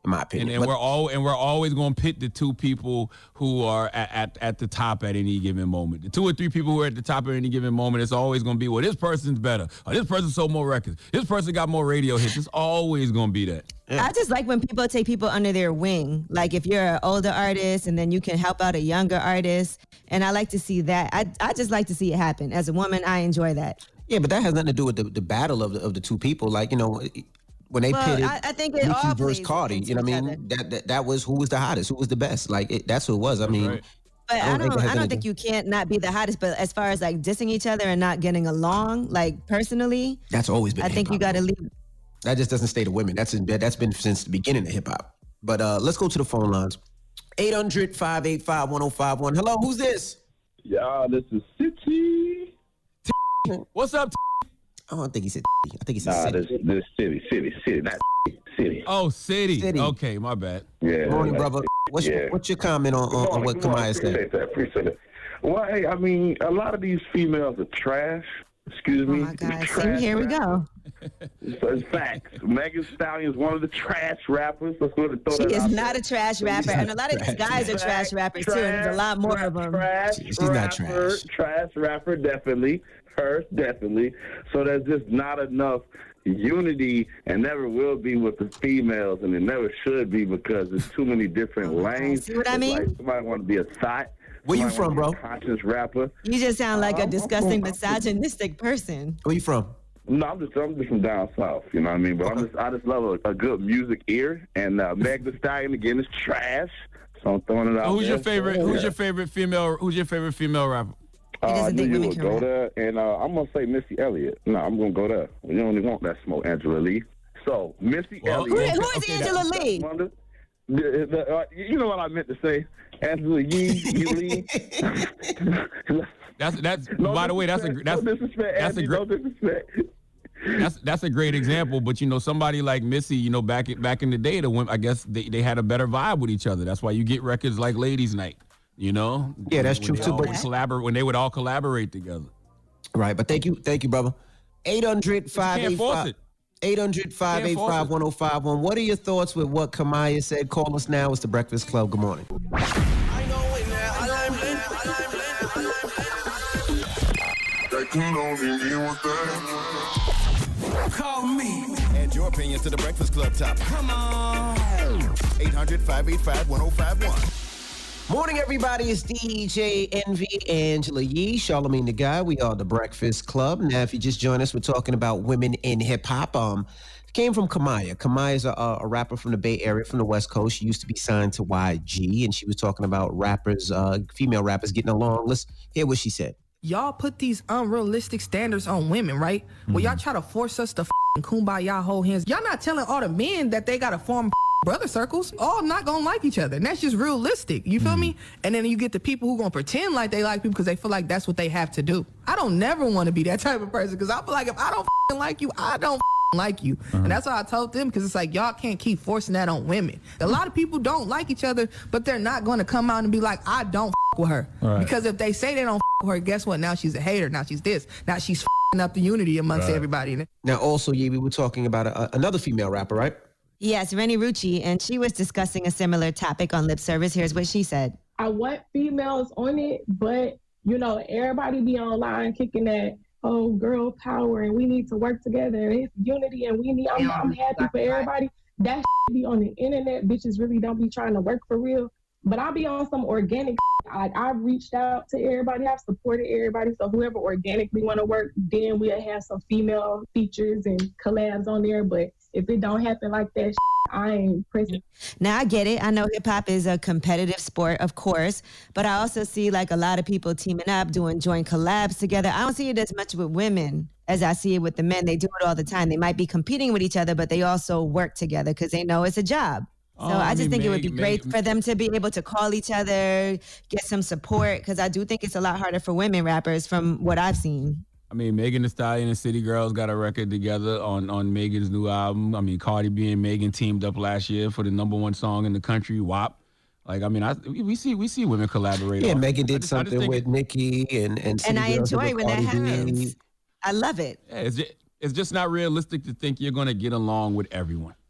in my opinion. And we're always going to pit the two people who are at the top at any given moment. The 2 or 3 people who are at the top at any given moment, it's always going to be, well, this person's better. Or this person sold more records. This person got more radio hits. It's always going to be that. I just like when people take people under their wing. Like if you're an older artist and then you can help out a younger artist. And I like to see that. I just like to see it happen. As a woman, I enjoy that. Yeah, but that has nothing to do with the battle of the two people. Like, you know, when they pitted I think it all Nicki versus plays Cardi, you know what I mean? That was who was the hottest, who was the best. Like, that's who it was. I mean, right. But I don't think you can't not be the hottest. But as far as like dissing each other and not getting along, like personally, that's always been. I think you got to leave. That just doesn't stay to women. That's been since the beginning of hip hop. But let's go to the phone lines. 800-585-1051. Hello, who's this? Yeah, this is City. What's up? I don't think he said. I think he said city. This city, not city. Oh, city. Okay, my bad. Yeah. Morning, brother. What's your comment on what Kamaya said? Appreciate that. Well, hey, I mean, a lot of these females are trash. Excuse me. Oh my God! See, here we go. It's facts. Megan Thee Stallion is one of the trash rappers. Let's go to throw that She is out not a trash rapper, and a lot of these guys are trash rappers too. And there's a lot more of them. She's not trash. Trash rapper, definitely. Hers, definitely. So there's just not enough unity, and never will be with the females, and it never should be because there's too many different lanes. See what I mean? Like somebody want to be a thought. Where you from, bro? Conscious rapper. You just sound like a disgusting, misogynistic person. Where you from? No, I'm just from down south. You know what I mean? But I just love a good music ear. And Meg Thee Stallion again is trash, so I'm throwing it out. Who's your favorite? Who's your favorite female? Who's your favorite female rapper? I knew you would go there, and I'm gonna say Missy Elliott. No, I'm gonna go there. You only want that smoke, Angela Lee. So Missy Elliott. Who is Angela Lee? You know what I meant to say, Angela Lee. That's. By the way, that's a great example. But you know, somebody like Missy, you know, back in the day, I guess they had a better vibe with each other. That's why you get records like Ladies Night. You know. Yeah, that's true too. But when they would all collaborate together. Right, but thank you, brother. 800-585-1051. What are your thoughts with what Kamaya said? Call us now. It's the Breakfast Club. Good morning. Call me. Add your opinion to the Breakfast Club topic. Come on. 800-585-1051. Morning, everybody. It's DJ Envy, Angela Yee, Charlamagne the Guy. We are the Breakfast Club. Now, if you just joined us, we're talking about women in hip hop. Came from Kamaya. Kamaya's a rapper from the Bay Area, from the West Coast. She used to be signed to YG, and she was talking about rappers, female rappers getting along. Let's hear what she said. Y'all put these unrealistic standards on women, right? Well, y'all try to force us to kumbaya hold hands. Y'all not telling all the men that they got to form brother circles. All not gonna like each other, and that's just realistic. You feel me? And then you get the people who gonna pretend like they like people because they feel like that's what they have to do. I don't never want to be that type of person because I feel like if I don't like you, I don't like you. And that's why I told them, because it's like y'all can't keep forcing that on women. A lot of people don't like each other, but they're not going to come out and be like, I don't with her. Right. Because if they say they don't with her, guess what? Now she's a hater. Now she's this. Now she's up the unity amongst everybody. Now also, we were talking about another female rapper, right? Yes, Rennie Rucci, and she was discussing a similar topic on Lip Service. Here's what she said. I want females on it, but, you know, everybody be online kicking that, oh, girl power, and we need to work together, and it's unity, and I'm happy for everybody. That be on the internet. Bitches really don't be trying to work for real. But I'll be on some organic. I've reached out to everybody. I've supported everybody. So whoever organically want to work, then we'll have some female features and collabs on there. But if it don't happen like that, I ain't present. Now, I get it. I know hip hop is a competitive sport, of course. But I also see like a lot of people teaming up, doing joint collabs together. I don't see it as much with women as I see it with the men. They do it all the time. They might be competing with each other, but they also work together because they know it's a job. So I just think it would be great for them to be able to call each other, get some support, because I do think it's a lot harder for women rappers from what I've seen. I mean, Megan Thee Stallion and City Girls got a record together on Megan's new album. I mean, Cardi B and Megan teamed up last year for the #1 song in the country, WAP. Like, I mean, we see women collaborate. Yeah, Megan did something with Nicki and City I Girls enjoy when that Cardi happens. B. I love it. Yeah, it's just not realistic to think you're going to get along with everyone.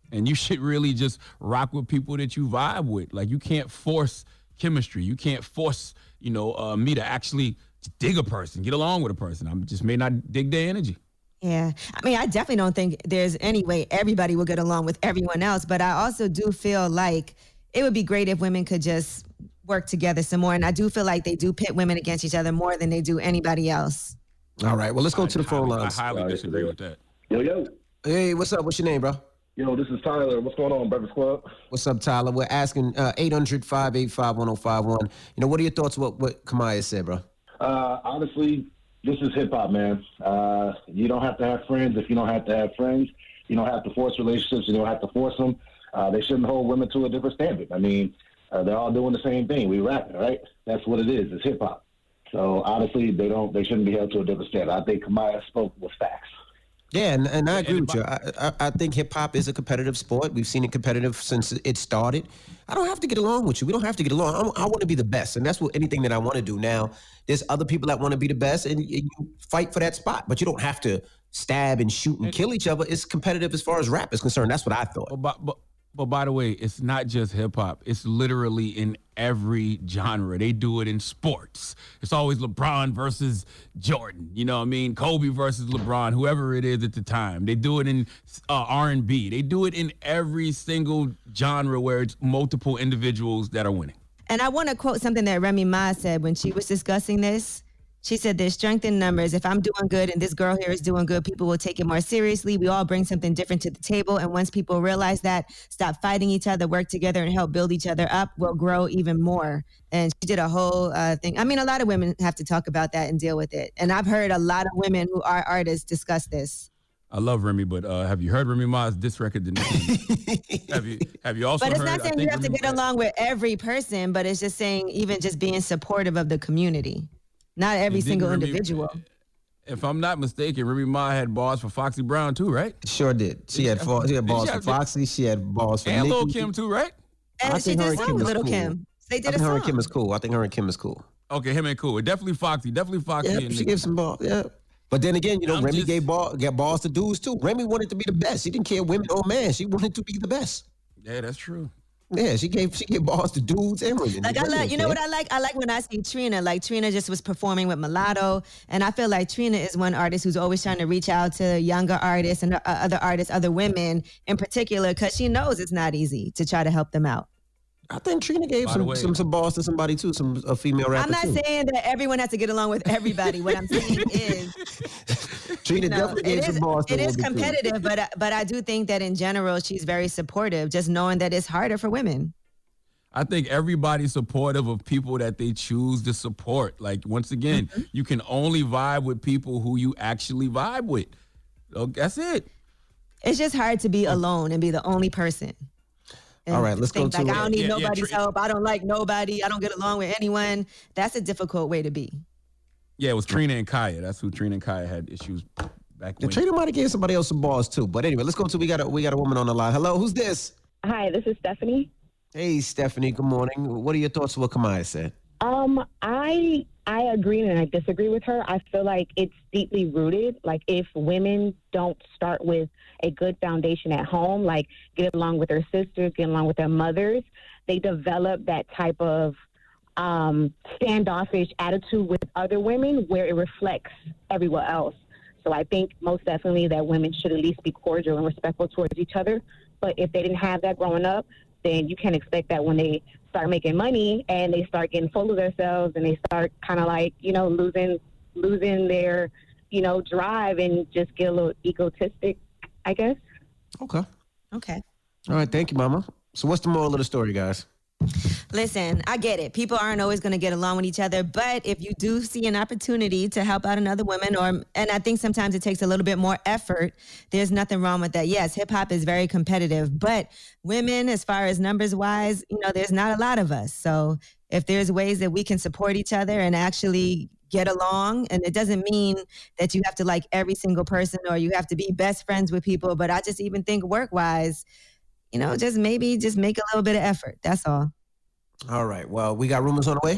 And you should really just rock with people that you vibe with. Like, you can't force chemistry. You can't force, me to actually dig a person, get along with a person. I just may not dig their energy. Yeah. I mean, I definitely don't think there's any way everybody will get along with everyone else. But I also do feel like it would be great if women could just work together some more. And I do feel like they do pit women against each other more than they do anybody else. All right. Well, let's go to the phone lines. I highly disagree with that. Yo. Hey, what's up? What's your name, bro? Yo, this is Tyler. What's going on, Breakfast Club? What's up, Tyler? We're asking 800-585-1051. What are your thoughts what Kamaya said, bro? Honestly, this is hip-hop, man. You don't have to have friends if you don't have to have friends. You don't have to force relationships. You don't have to force them. They shouldn't hold women to a different standard. I mean, they're all doing the same thing. We rapping, right? That's what it is. It's hip-hop. So, honestly, they shouldn't be held to a different standard. I think Kamaya spoke with facts. Yeah, and I agree with you. I think hip-hop is a competitive sport. We've seen it competitive since it started. I don't have to get along with you. We don't have to get along. I want to be the best, and that's anything that I want to do. Now, there's other people that want to be the best, and you fight for that spot, but you don't have to stab and shoot and kill each other. It's competitive as far as rap is concerned. That's what I thought. But by the way, it's not just hip-hop. It's literally in every genre. They do it in sports. It's always LeBron versus Jordan. You know what I mean? Kobe versus LeBron, whoever it is at the time. They do it in R&B. They do it in every single genre where it's multiple individuals that are winning. And I want to quote something that Remy Ma said when she was discussing this. She said, there's strength in numbers. If I'm doing good and this girl here is doing good, people will take it more seriously. We all bring something different to the table. And once people realize that, stop fighting each other, work together and help build each other up, we'll grow even more. And she did a whole thing. I mean, a lot of women have to talk about that and deal with it. And I've heard a lot of women who are artists discuss this. I love Remy, but have you heard Remy Ma's diss record? Have you also heard? But it's not saying you have to get along with every person, but it's just saying even just being supportive of the community. Not every single individual. If I'm not mistaken, Remy Ma had bars for Foxy Brown too, right? Sure did. She had balls for Foxy. She had balls for and Lil' Kim too, right? And she did song with Lil' Kim. They did a song. Her and Kim is cool. I think her and Kim is cool. Okay, him ain't cool. Definitely Foxy. Yeah, she gave some balls. Yeah. But then again, Remy gave balls to dudes too. Remy wanted to be the best. She didn't care women or man. She wanted to be the best. Yeah, that's true. Yeah, she gave balls to dudes and women. Like what I like? I like when I see Trina. Like Trina just was performing with Mulatto, and I feel like Trina is one artist who's always trying to reach out to younger artists and other women in particular, because she knows it's not easy to try to help them out. I think Trina gave some balls to somebody too, a female rapper. I'm not saying that everyone has to get along with everybody. What I'm saying is, Trina definitely gave some balls to it is competitive, but I do think that in general she's very supportive, just knowing that it's harder for women. I think everybody's supportive of people that they choose to support. Like, once again, you can only vibe with people who you actually vibe with. So that's it. It's just hard to be alone and be the only person. And all right, let's go to I don't need nobody's help. I don't like nobody. I don't get along with anyone. That's a difficult way to be. Yeah, it was Trina and Kaya. That's who Trina and Kaya had issues back when. Trina might have gave somebody else some balls too. But anyway, let's go to we got a woman on the line. Hello, who's this? Hi, this is Stephanie. Hey, Stephanie. Good morning. What are your thoughts on what Kamaya said? I agree and I disagree with her. I feel like it's deeply rooted. Like, if women don't start with a good foundation at home, like get along with their sisters, get along with their mothers, they develop that type of standoffish attitude with other women where it reflects everywhere else. So I think most definitely that women should at least be cordial and respectful towards each other. But if they didn't have that growing up, then you can't expect that when they start making money and they start getting full of themselves and they start kind of like, losing their, drive and just get a little egotistic, I guess. Okay. All right. Thank you, Mama. So what's the moral of the story, guys? Listen, I get it. People aren't always going to get along with each other, but if you do see an opportunity to help out another woman, and I think sometimes it takes a little bit more effort, there's nothing wrong with that. Yes, hip hop is very competitive, but women, as far as numbers wise, there's not a lot of us. So if there's ways that we can support each other and actually get along, and it doesn't mean that you have to like every single person or you have to be best friends with people, but I just even think work wise, just make a little bit of effort. That's all. All right. Well, we got rumors on the way.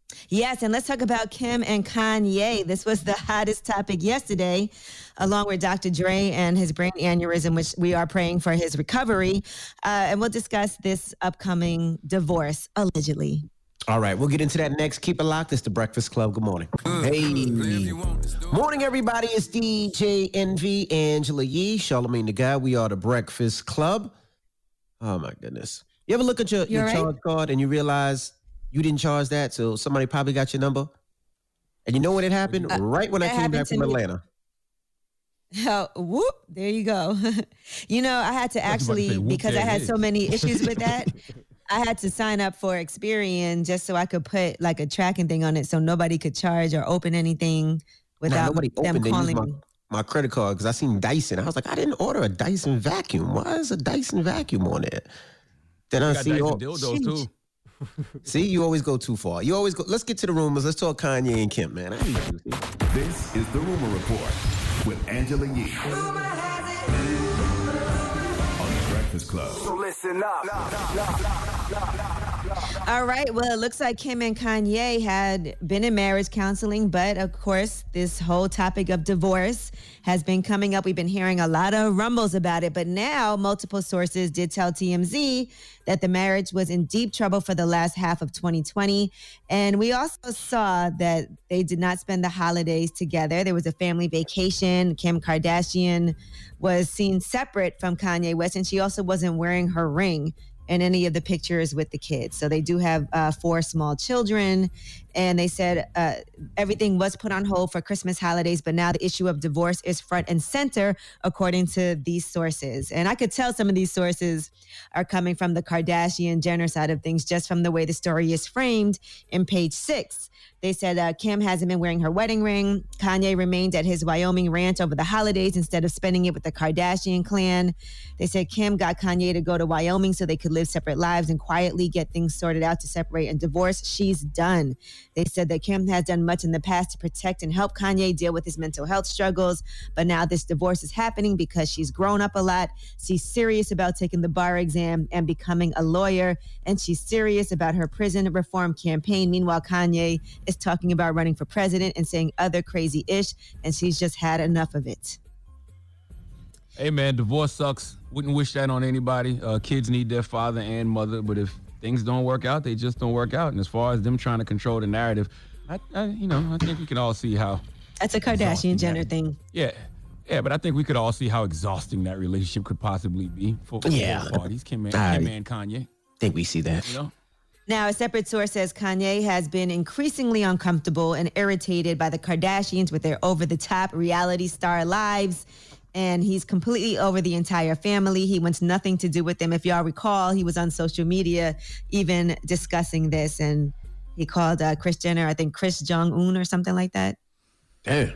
Yes, and let's talk about Kim and Kanye. This was the hottest topic yesterday, along with Dr. Dre and his brain aneurysm, which we are praying for his recovery. And we'll discuss this upcoming divorce, allegedly. All right, we'll get into that next. Keep it locked. It's the Breakfast Club. Good morning. Hey. Morning, everybody. It's DJ Envy, Angela Yee, Charlamagne the Guy. We are the Breakfast Club. Oh, my goodness. You ever look at your charge card and you realize you didn't charge that, so somebody probably got your number? And you know when it happened? Right when I came back from Atlanta. Oh, whoop, there you go. You know, I had to actually, because I had so many issues with that, I had to sign up for Experian just so I could put like a tracking thing on it so nobody could charge or open anything without them calling. My credit card, because I seen Dyson. I was like, I didn't order a Dyson vacuum. Why is a Dyson vacuum on there? Then I see all dildos too. See, you always go too far. You always go. Let's get to the rumors. Let's talk Kanye and Kim, man. This is the Rumor Report with Angela Yee on the Breakfast Club. So listen up. All right. Well, it looks like Kim and Kanye had been in marriage counseling, but of course, this whole topic of divorce has been coming up. We've been hearing a lot of rumbles about it, but now multiple sources did tell TMZ that the marriage was in deep trouble for the last half of 2020. And we also saw that they did not spend the holidays together. There was a family vacation. Kim Kardashian was seen separate from Kanye West, and she also wasn't wearing her ring in any of the pictures with the kids. So they do have 4 small children. And they said everything was put on hold for Christmas holidays, but now the issue of divorce is front and center, according to these sources. And I could tell some of these sources are coming from the Kardashian-Jenner side of things, just from the way the story is framed in page 6. They said Kim hasn't been wearing her wedding ring. Kanye remained at his Wyoming ranch over the holidays instead of spending it with the Kardashian clan. They said Kim got Kanye to go to Wyoming so they could live separate lives and quietly get things sorted out to separate and divorce. She's done. They said that Kim has done much in the past to protect and help Kanye deal with his mental health struggles, but now this divorce is happening because she's grown up a lot. She's serious about taking the bar exam and becoming a lawyer, and she's serious about her prison reform campaign. Meanwhile, Kanye is talking about running for president and saying other crazy ish, and she's just had enough of it. Hey, man, divorce sucks. Wouldn't wish that on anybody. Kids need their father and mother, but if things don't work out, they just don't work out. And as far as them trying to control the narrative, I think we can all see how. That's a Kardashian-Jenner thing. Yeah, but I think we could all see how exhausting that relationship could possibly be for both parties, Kim and Kanye. I think we see that. You know? Now, a separate source says Kanye has been increasingly uncomfortable and irritated by the Kardashians with their over-the-top reality star lives. And he's completely over the entire family. He wants nothing to do with them. If y'all recall, he was on social media even discussing this. And he called Kris Jenner, I think, Kris Jong-un or something like that. Damn.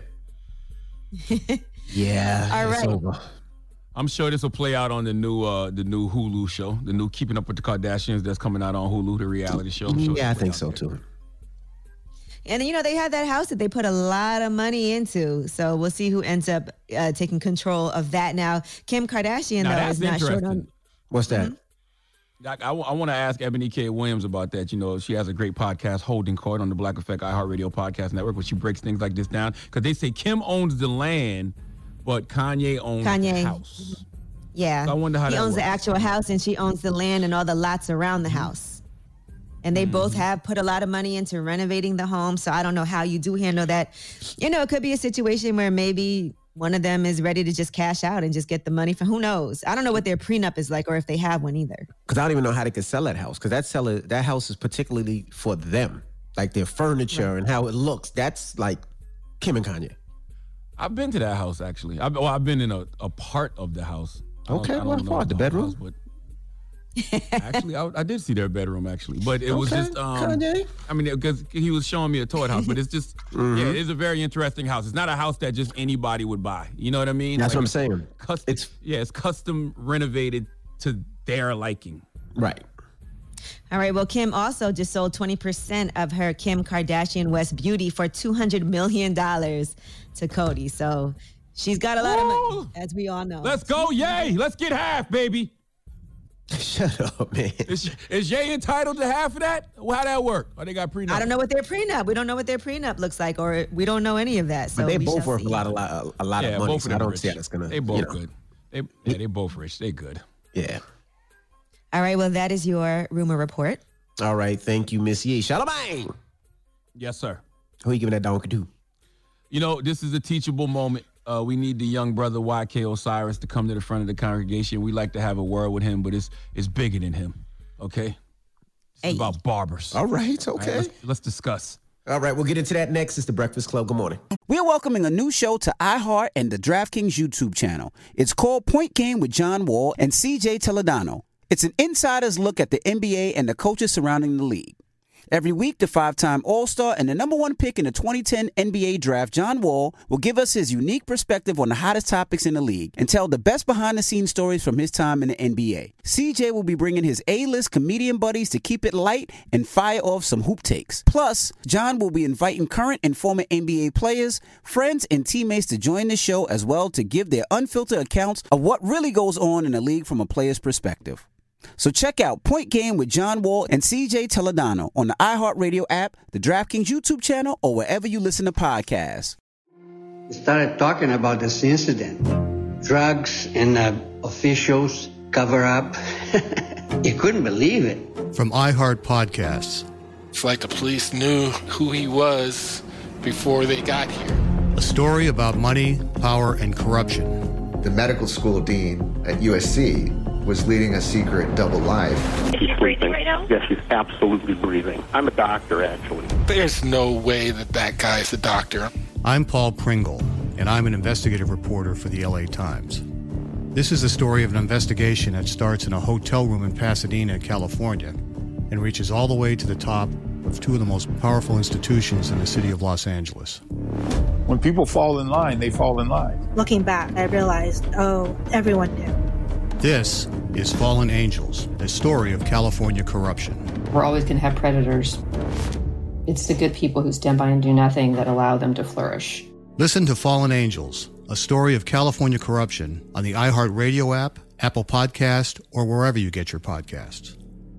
Yeah. All right. I'm sure this will play out on the new Hulu show, the new Keeping Up with the Kardashians that's coming out on Hulu, the reality show. Yeah, I think so too. And, they have that house that they put a lot of money into. So we'll see who ends up taking control of that. Now, Kim Kardashian, though, is not short on. What's that? I want to ask Ebony K. Williams about that. She has a great podcast, Holding Court, on the Black Effect iHeartRadio podcast network, where she breaks things like this down. Because they say Kim owns the land, but Kanye owns the house. Yeah. So I wonder how he that owns works. the actual house, and she owns the land and all the lots around the house. And they both have put a lot of money into renovating the home. So I don't know how you do handle that. It could be a situation where maybe one of them is ready to just cash out and just get the money from, who knows? I don't know what their prenup is like or if they have one either. Because I don't even know how they could sell that house. Because that house is particularly for them. Like their furniture and how it looks. That's like Kim and Kanye. I've been to that house, actually. I've been in a part of the house. Okay, what part? The bedroom? House, but actually, I did see their bedroom, actually. But it was just, Kanye. Because he was showing me a toy house. But it's just, it is a very interesting house. It's not a house that just anybody would buy. You know what I mean? That's what I'm saying. It's custom renovated to their liking. Right. All right. Well, Kim also just sold 20% of her Kim Kardashian West Beauty for $200 million to Cody. So she's got a lot of money, as we all know. Let's go. Yay. Let's get half, baby. Shut up, man. Is Ye entitled to half of that? How'd that work? Or they got prenup? I don't know what their prenup. We don't know what their prenup looks like, or we don't know any of that. So but they we both shall worth see. a lot of money. So I don't see how that's gonna. They both good. They both rich. They good. Yeah. All right. Well, that is your rumor report. All right. Thank you, Miss Ye. Shalabang. Yes, sir. Who you giving that donkey to? You know, this is a teachable moment. We need the young brother YK Osiris to come to the front of the congregation. We like to have a word with him, but it's bigger than him. Okay? It's about barbers. All right. Okay. All right, let's discuss. All right. We'll get into that next. It's the Breakfast Club. Good morning. We're welcoming a new show to iHeart and the DraftKings YouTube channel. It's called Point Game with John Wall and CJ Toledano. It's an insider's look at the NBA and the coaches surrounding the league. Every week, the 5-time All-Star and the number 1 pick in the 2010 NBA Draft, John Wall, will give us his unique perspective on the hottest topics in the league and tell the best behind-the-scenes stories from his time in the NBA. CJ will be bringing his A-list comedian buddies to keep it light and fire off some hoop takes. Plus, John will be inviting current and former NBA players, friends, and teammates to join the show as well to give their unfiltered accounts of what really goes on in the league from a player's perspective. So check out Point Game with John Wall and CJ Toledano on the iHeartRadio app, the DraftKings YouTube channel, or wherever you listen to podcasts. We started talking about this incident. Drugs and officials cover up. You couldn't believe it. From iHeart Podcasts. It's like the police knew who he was before they got here. A story about money, power, and corruption. The medical school dean at USC was leading a secret double life. She's breathing right now? Yes, she's absolutely breathing. I'm a doctor, actually. There's no way that guy's a doctor. I'm Paul Pringle, and I'm an investigative reporter for the LA Times. This is the story of an investigation that starts in a hotel room in Pasadena, California, and reaches all the way to the top of two of the most powerful institutions in the city of Los Angeles. When people fall in line, they fall in line. Looking back, I realized, everyone knew. This is Fallen Angels, a story of California corruption. We're always going to have predators. It's the good people who stand by and do nothing that allow them to flourish. Listen to Fallen Angels, a story of California corruption on the iHeartRadio app, Apple Podcast, or wherever you get your podcasts.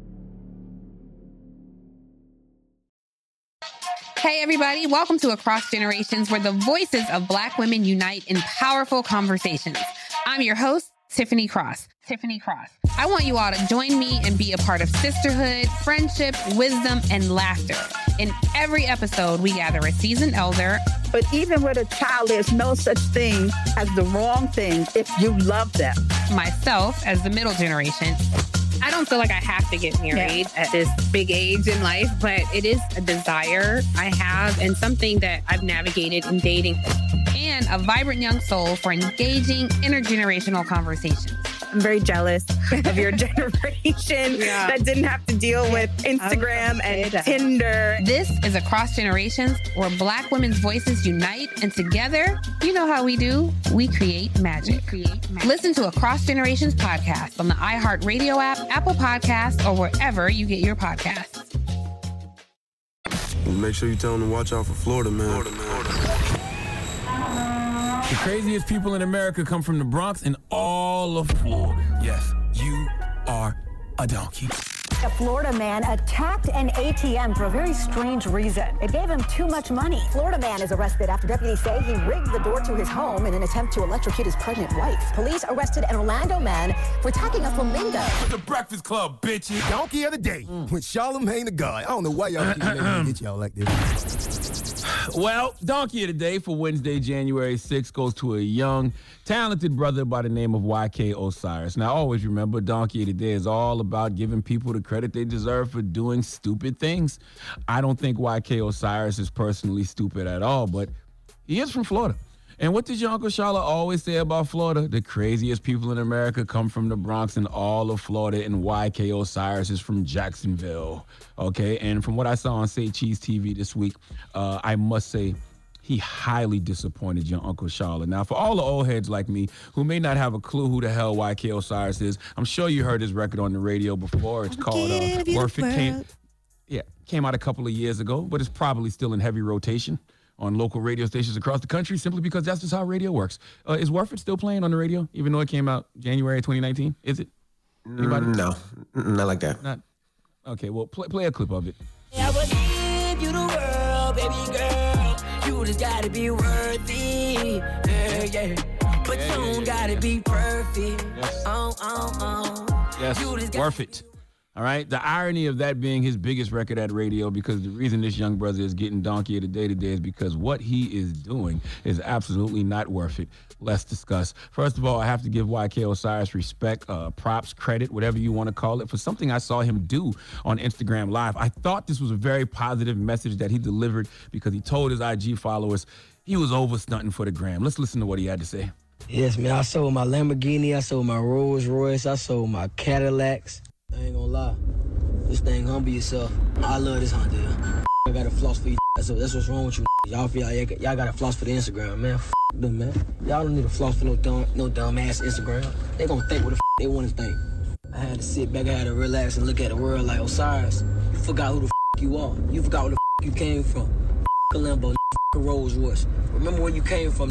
Hey, everybody. Welcome to Across Generations, where the voices of Black women unite in powerful conversations. I'm your host, Tiffany Cross. I want you all to join me and be a part of sisterhood, friendship, wisdom, and laughter. In every episode, we gather a seasoned elder. But even with a child, there's no such thing as the wrong thing if you love them. Myself, as the middle generation. I don't feel like I have to get married at this big age in life, but it is a desire I have and something that I've navigated in dating. And a vibrant young soul for engaging intergenerational conversations. I'm very jealous of your generation that didn't have to deal with Instagram and Tinder. This is Across Generations, where Black women's voices unite, and together, you know how we do, we create magic. Listen to Across Generations podcast on the iHeartRadio app, Apple Podcasts, or wherever you get your podcasts. Make sure you tell them to watch out for Florida, man. The craziest people in America come from the Bronx and all of Florida. Yes, you are a donkey. A Florida man attacked an ATM for a very strange reason. It gave him too much money. Florida man is arrested after deputies say he rigged the door to his home in an attempt to electrocute his pregnant wife. Police arrested an Orlando man for attacking a flamingo. The Breakfast Club, bitches. Donkey of the day with Charlamagne the God. I don't know why y'all keep letting me get y'all like this. Well, Donkey of the Day for Wednesday, January 6th goes to a young, talented brother by the name of YK Osiris. Now, always remember, Donkey of the Day is all about giving people the credit they deserve for doing stupid things. I don't think YK Osiris is personally stupid at all, but he is from Florida. And what does your Uncle Shala always say about Florida? The craziest people in America come from the Bronx and all of Florida, and YK Osiris is from Jacksonville. Okay, and from what I saw on Say Cheese TV this week, I must say he highly disappointed your Uncle Shala. Now, for all the old heads like me who may not have a clue who the hell YK Osiris is, I'm sure you heard his record on the radio before. It's called Worth It. Came out a couple of years ago, but it's probably still in heavy rotation on local radio stations across the country, simply because that's just how radio works. Is Worth It still playing on the radio, even though it came out January 2019? Is it? Anybody? No, not like that. Not. Okay, well, play a clip of it. I will give you the world, baby girl. You just gotta be worthy. Yeah. But you don't gotta be perfect. Yes. Yes, you just worth it. All right. The irony of that being his biggest record at radio, because the reason this young brother is getting donkey of the day today is because what he is doing is absolutely not worth it. Let's discuss. First of all, I have to give YK Osiris respect, props, credit, whatever you want to call it, for something I saw him do on Instagram Live. I thought this was a very positive message that he delivered because he told his IG followers he was overstunting for the gram. Let's listen to what he had to say. Yes, man. I sold my Lamborghini. I sold my Rolls Royce. I sold my Cadillacs. I ain't gonna lie. This thing humble yourself. I love this Honda. I got a floss for you. That's what's wrong with you. Y'all feel like y'all got a floss for the Instagram, man. Them, man. Y'all don't need a floss for no dumb ass Instagram. They gonna think what the they want to think. I had to sit back. I had to relax and look at the world like Osiris. You forgot who the you are. You forgot where the you came from. A Lambo, a Rolls Royce. Remember where you came from.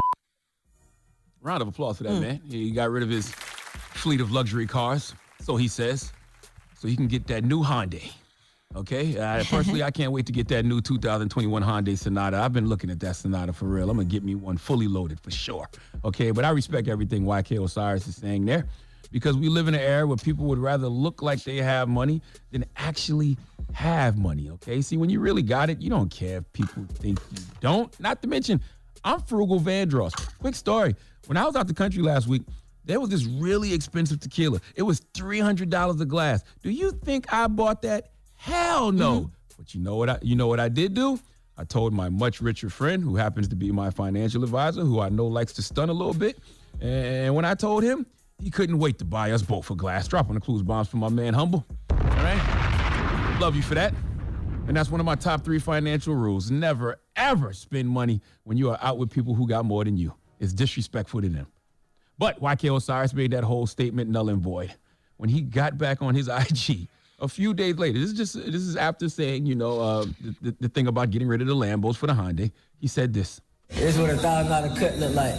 Round of applause for that, man. He got rid of his fleet of luxury cars, so he says, so he can get that new Hyundai. Okay? Personally, I can't wait to get that new 2021 Hyundai Sonata. I've been looking at that Sonata for real. I'm going to get me one fully loaded for sure. Okay? But I respect everything YK Osiris is saying there, because we live in an era where people would rather look like they have money than actually have money. Okay? See, when you really got it, you don't care if people think you don't. Not to mention, I'm Frugal Vandross. Quick story. When I was out the country last week, there was this really expensive tequila. It was $300 a glass. Do you think I bought that? Hell no. But you know what I did do? I told my much richer friend, who happens to be my financial advisor, who I know likes to stun a little bit. And when I told him, he couldn't wait to buy us both a glass. Dropping the clues bombs for my man Humble. All right? Love you for that. And that's one of my top 3 financial rules. Never, ever spend money when you are out with people who got more than you. It's disrespectful to them. But YK Osiris made that whole statement null and void when he got back on his IG a few days later. This is after saying, the thing about getting rid of the Lambos for the Hyundai. He said this. This is what $1,000 cut look like.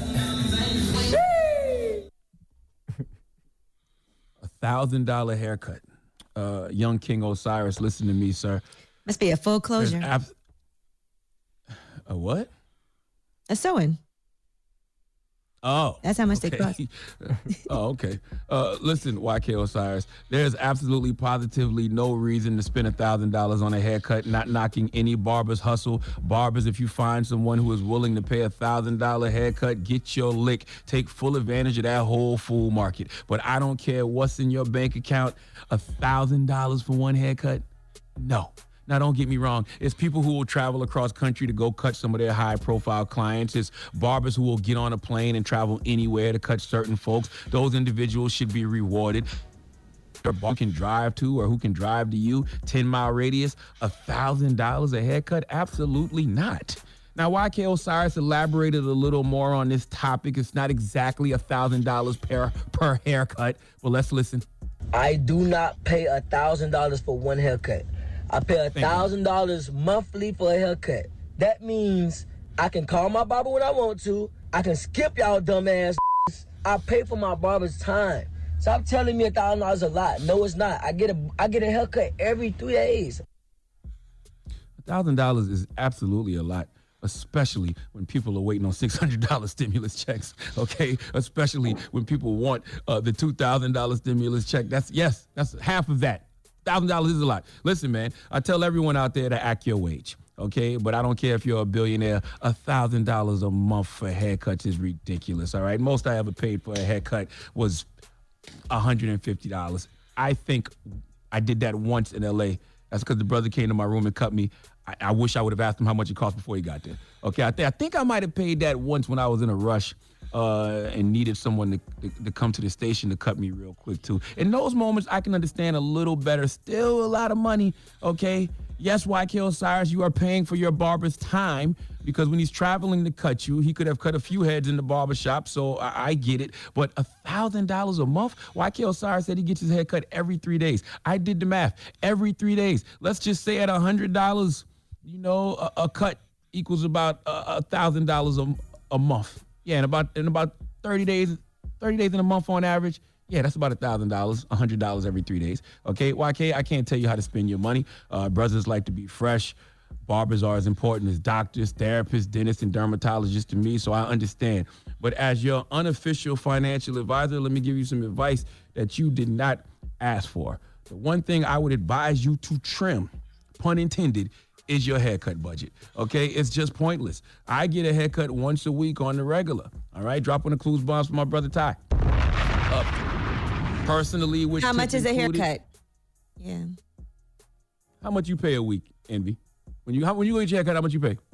$1,000 haircut. Young King Osiris, listen to me, sir. Must be a full closure. A what? A sewing. Oh. That's how much they cost. Oh, okay. Listen, YK Osiris, there's absolutely positively no reason to spend $1,000 on a haircut, not knocking any barber's hustle. Barbers, if you find someone who is willing to pay $1,000 haircut, get your lick. Take full advantage of that whole fool market. But I don't care what's in your bank account, $1,000 for one haircut? No. Now, don't get me wrong. It's people who will travel across country to go cut some of their high-profile clients. It's barbers who will get on a plane and travel anywhere to cut certain folks. Those individuals should be rewarded. Or who can drive to or who can drive to you, 10-mile radius, $1,000 a haircut? Absolutely not. Now, YK Osiris elaborated a little more on this topic. It's not exactly $1,000 per haircut, but let's listen. I do not pay $1,000 for one haircut. I pay $1,000 monthly for a haircut. That means I can call my barber when I want to. I can skip y'all dumbass. I pay for my barber's time. Stop telling me $1,000 is a lot. No, it's not. I get a haircut every 3 days. $1,000 is absolutely a lot, especially when people are waiting on $600 stimulus checks, okay? Especially when people want the $2,000 stimulus check. That's half of that. $1,000 is a lot. Listen, man, I tell everyone out there to act your wage, okay? But I don't care if you're a billionaire. $1,000 a month for haircuts is ridiculous, all right? Most I ever paid for a haircut was $150. I think I did that once in L.A. That's because the brother came to my room and cut me. I wish I would have asked him how much it cost before he got there. Okay, I think I might have paid that once when I was in a rush and needed someone to come to the station to cut me real quick, too. In those moments, I can understand a little better. Still a lot of money, okay? Yes, YK Osiris, you are paying for your barber's time because when he's traveling to cut you, he could have cut a few heads in the barbershop, so I get it. But $1,000 a month? YK Osiris said he gets his hair cut every 3 days. I did the math. Every 3 days. Let's just say at $100, a cut equals about $1,000 a month. Yeah, and about 30 days in a month on average, Yeah, that's about $1,000, $100 every 3 days. Okay, YK, I can't tell you how to spend your money. Brothers like to be fresh. Barbers are as important as doctors, therapists, dentists, and dermatologists to me, so I understand. But as your unofficial financial advisor, let me give you some advice that you did not ask for. The one thing I would advise you to trim, pun intended, is your haircut budget, okay? It's just pointless. I get a haircut once a week on the regular, all right? Dropping the clues bombs for my brother Ty. Personally, which how much is a included, haircut? Yeah. How much you pay a week, Envy? When you go get your haircut, how much you pay?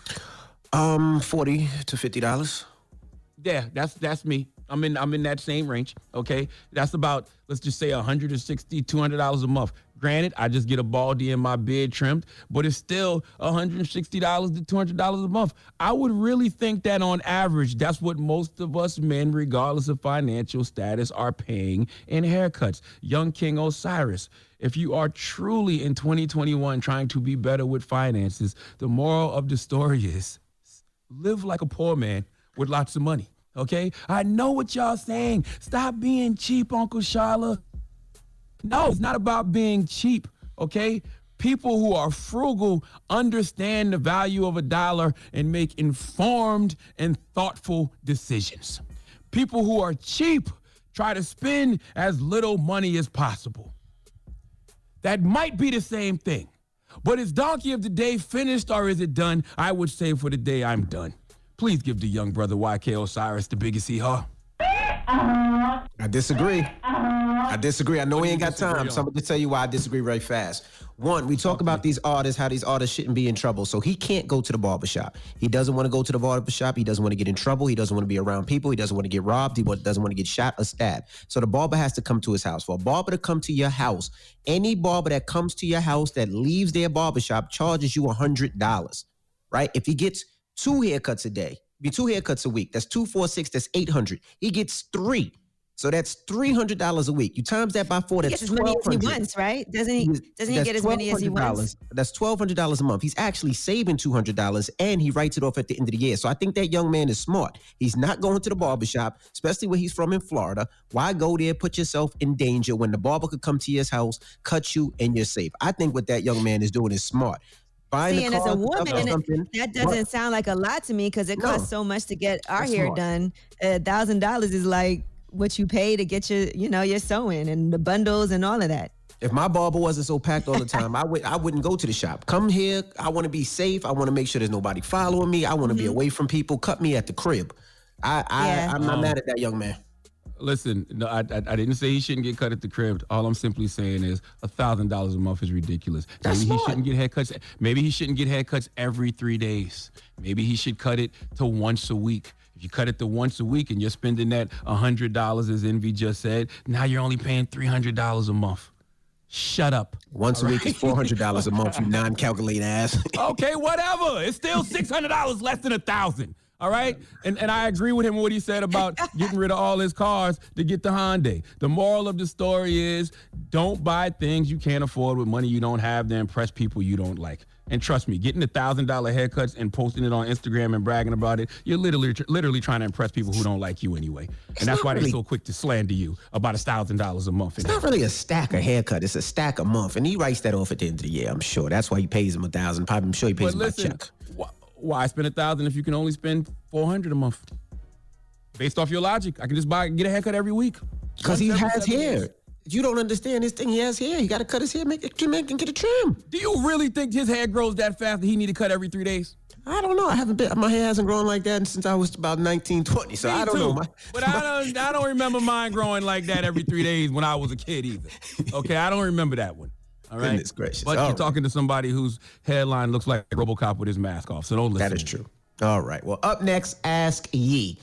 $40 to $50. Yeah, that's me. I'm in that same range. Okay, that's about, let's just say $160, $200 a month. Granted, I just get a baldy and my beard trimmed, but it's still $160 to $200 a month. I would really think that on average, that's what most of us men, regardless of financial status, are paying in haircuts. Young King Osiris, if you are truly in 2021 trying to be better with finances, the moral of the story is live like a poor man with lots of money. Okay, I know what y'all saying. Stop being cheap, Uncle Shala. No, it's not about being cheap, okay? People who are frugal understand the value of $1 and make informed and thoughtful decisions. People who are cheap try to spend as little money as possible. That might be the same thing. But is Donkey of the Day finished or is it done? I would say for the day, I'm done. Please give the young brother YK Osiris the biggest hee-haw. I disagree. I know we ain't got time, so I'm going to tell you why I disagree very fast. One, we talk about these artists, how these artists shouldn't be in trouble. So he can't go to the barbershop. He doesn't want to go to the barbershop. He doesn't want to get in trouble. He doesn't want to be around people. He doesn't want to get robbed. He doesn't want to get shot or stabbed. So the barber has to come to his house. For a barber to come to your house, any barber that comes to your house that leaves their barbershop charges you $100, right? If he gets 2 haircuts a day, 2 haircuts a week, that's 2, 4, 6, that's $800. He gets 3. So that's $300 a week. You times that by 4, that's $1,200. He gets as many as he wants, right? Doesn't he get as many as he wants? That's $1,200 a month. He's actually saving $200 and he writes it off at the end of the year. So I think that young man is smart. He's not going to the barbershop, especially where he's from in Florida. Why go there, put yourself in danger when the barber could come to your house, cut you, and you're safe? I think what that young man is doing is smart. See, and as a woman, that doesn't sound like a lot to me because it costs so much to get our hair done. $1,000 is like what you pay to get your sewing and the bundles and all of that. If my barber wasn't so packed all the time, I wouldn't go to the shop. Come here. I want to be safe. I want to make sure there's nobody following me. I want to be away from people. Cut me at the crib. I'm not mad at that young man. Listen, no, I didn't say he shouldn't get cut at the crib. All I'm simply saying is $1,000 a month is ridiculous. Maybe he shouldn't get haircuts. Maybe he shouldn't get haircuts every 3 days. Maybe he should cut it to once a week. If you cut it to once a week and you're spending that $100, as Envy just said, now you're only paying $300 a month. Shut up. Once a week is $400 a month, you non-calculating ass. Okay, whatever. It's still $600 less than $1,000. All right? And I agree with him what he said about getting rid of all his cars to get the Hyundai. The moral of the story is don't buy things you can't afford with money you don't have to impress people you don't like. And trust me, getting $1,000 haircuts and posting it on Instagram and bragging about it, you're literally trying to impress people who don't like you anyway. And that's why they're so quick to slander you about $1,000 a month. It's not really a stack of haircut. It's a stack a month. And he writes that off at the end of the year, I'm sure. That's why he pays him $1,000. Probably, I'm sure he pays him a check. Why spend $1,000 if you can only spend $400 a month? Based off your logic, I can just get a haircut every week. Because he has hair. You don't understand this thing. He has hair. He got to cut his hair, make it and get a trim. Do you really think his hair grows that fast that he need to cut every 3 days? I don't know. My hair hasn't grown like that since I was about 19, 20. So I don't know. I don't remember mine growing like that every 3 days when I was a kid either. Okay, I don't remember that one. All right. Goodness gracious. But you're talking to somebody whose hairline looks like RoboCop with his mask off. So don't listen. That is true. All right. Well, up next, Ask Yee.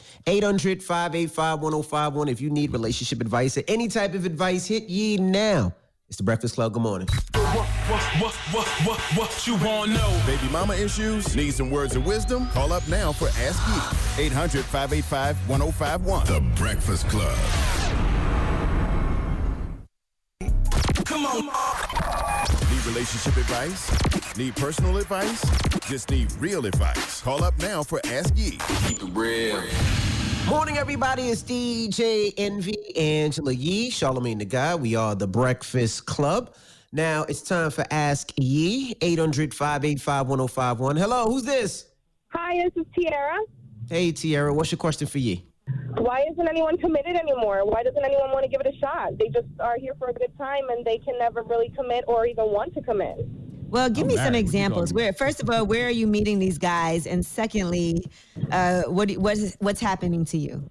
800-585-1051. If you need relationship advice or any type of advice, hit Yee now. It's the Breakfast Club. Good morning. What you want to know? Baby mama issues? Need some words of wisdom? Call up now for Ask Yee. 800-585-1051. The Breakfast Club. Come on. Need relationship advice? Need personal advice? Just need real advice. Call up now for Ask Yee. Keep it real. Morning, everybody. It's DJ Envy, Angela Yee, Charlamagne the Guy. We are the Breakfast Club. Now it's time for Ask Yee, 800-585-1051. Hello, who's this? Hi, this is Tiara. Hey, Tiara, what's your question for Yee? Why isn't anyone committed anymore? Why doesn't anyone want to give it a shot? They just are here for a good time, and they can never really commit or even want to commit. Well, give me some examples. First of all, where are you meeting these guys? And secondly, what's happening to you?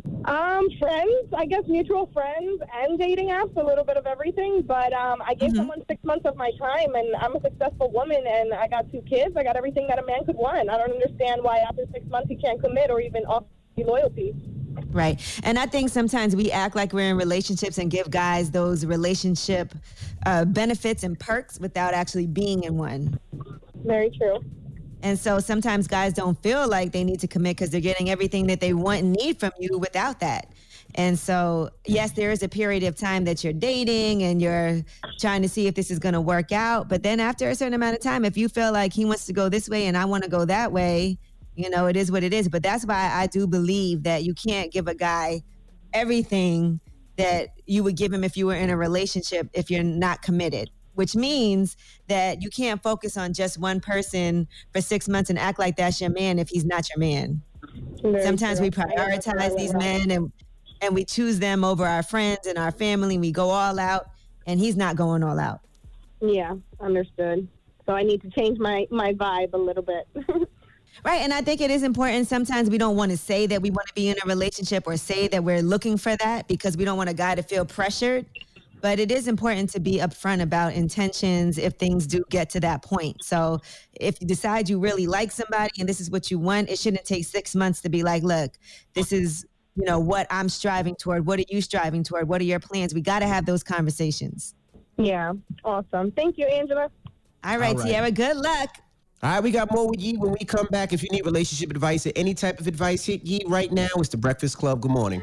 Friends, I guess mutual friends and dating apps, a little bit of everything. But I gave someone 6 months of my time, and I'm a successful woman, and I got 2 kids. I got everything that a man could want. I don't understand why after 6 months he can't commit or even offer me loyalty. Right. And I think sometimes we act like we're in relationships and give guys those relationship benefits and perks without actually being in one. Very true. And so sometimes guys don't feel like they need to commit because they're getting everything that they want and need from you without that. And so, yes, there is a period of time that you're dating and you're trying to see if this is going to work out. But then after a certain amount of time, if you feel like he wants to go this way and I want to go that way, you know, it is what it is. But that's why I do believe that you can't give a guy everything that you would give him if you were in a relationship if you're not committed, which means that you can't focus on just one person for 6 months and act like that's your man if he's not your man. Sometimes we prioritize these men and we choose them over our friends and our family, and we go all out, and he's not going all out. Yeah, understood. So I need to change my vibe a little bit. Right, and I think it is important. Sometimes we don't want to say that we want to be in a relationship or say that we're looking for that because we don't want a guy to feel pressured. But it is important to be upfront about intentions if things do get to that point. So if you decide you really like somebody and this is what you want, it shouldn't take 6 months to be like, look, this is, you know, what I'm striving toward. What are you striving toward? What are your plans? We got to have those conversations. Yeah, awesome. Thank you, Angela. All right, Tiara, good luck. All right, we got more with Yee when we come back. If you need relationship advice or any type of advice, hit Yee right now. It's the Breakfast Club. Good morning.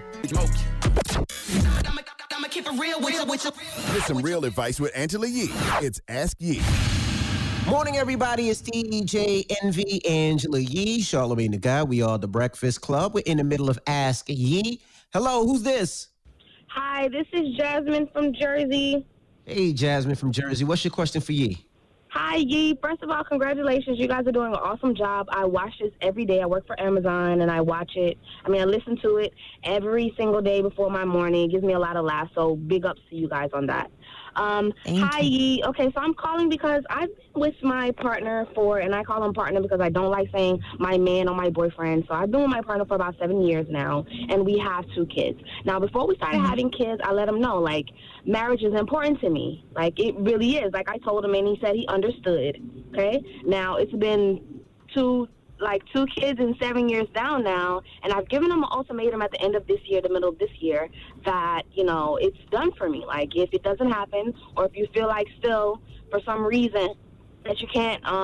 Get some real advice with Angela Yee. It's Ask Yee. Morning, everybody. It's DJ Envy, Angela Yee, Charlamagne the Guy. We are the Breakfast Club. We're in the middle of Ask Yee. Hello, who's this? Hi, this is Jasmine from Jersey. Hey, Jasmine from Jersey. What's your question for Yee? Hi, Yee. First of all, congratulations. You guys are doing an awesome job. I watch this every day. I work for Amazon, and I watch it. I listen to it every single day before my morning. It gives me a lot of laughs, so big ups to you guys on that. Hi, Yee. Okay, so I'm calling because I've been with my partner and I call him partner because I don't like saying my man or my boyfriend. So I've been with my partner for about 7 years now, and we have 2 kids. Now, before we started having kids, I let him know, like, marriage is important to me. Like, it really is. Like, I told him, and he said he understood, okay? Now, it's been 2 kids and 7 years down now, and I've given him an ultimatum at the end of this year, the middle of this year, that, you know, it's done for me. Like, if it doesn't happen, or if you feel like still, for some reason, that you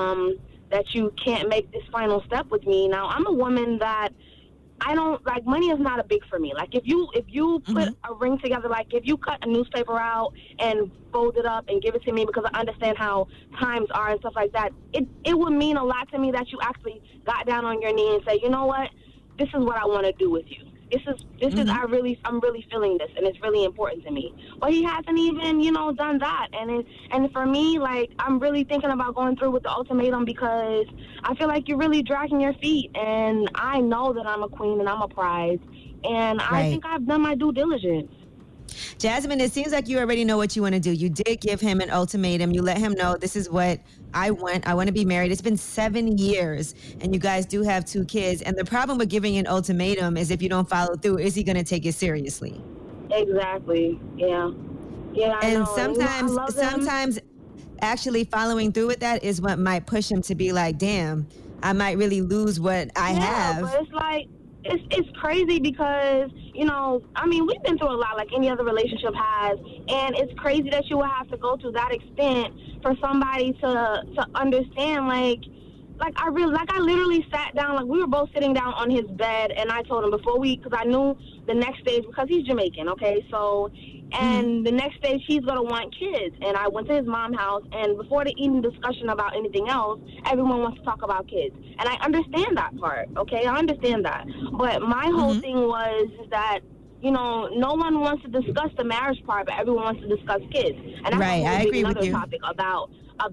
can't make this final step with me. Now, I'm a woman that I don't, like, money is not a big for me. Like, if you put a ring together, like, if you cut a newspaper out and fold it up and give it to me because I understand how times are and stuff like that, it would mean a lot to me that you actually got down on your knee and say, you know what, this is what I want to do with you. I'm really feeling this, and it's really important to me. But he hasn't even, you know, done that. And for me, like, I'm really thinking about going through with the ultimatum because I feel like you're really dragging your feet. And I know that I'm a queen and I'm a prize. And I think I've done my due diligence. Jasmine, it seems like you already know what you want to do. You did give him an ultimatum. You let him know this is what I want. I want to be married. It's been 7 years, and you guys do have 2 kids. And the problem with giving an ultimatum is if you don't follow through, is he going to take it seriously? Exactly. Yeah. Yeah. And sometimes actually following through with that is what might push him to be like, damn, I might really lose what I have. But it's like, it's crazy because, you know, I mean, we've been through a lot like any other relationship has, and it's crazy that you would have to go to that extent for somebody to understand, like I literally sat down, like we were both sitting down on his bed, and I told him because I knew the next stage, because he's Jamaican, okay? So, and the next stage he's going to want kids. And I went to his mom's house, and before the eating discussion about anything else, everyone wants to talk about kids. And I understand that part, okay? I understand that. But my whole thing was that, you know, no one wants to discuss the marriage part, but everyone wants to discuss kids. And that's right, I agree with you. Topic about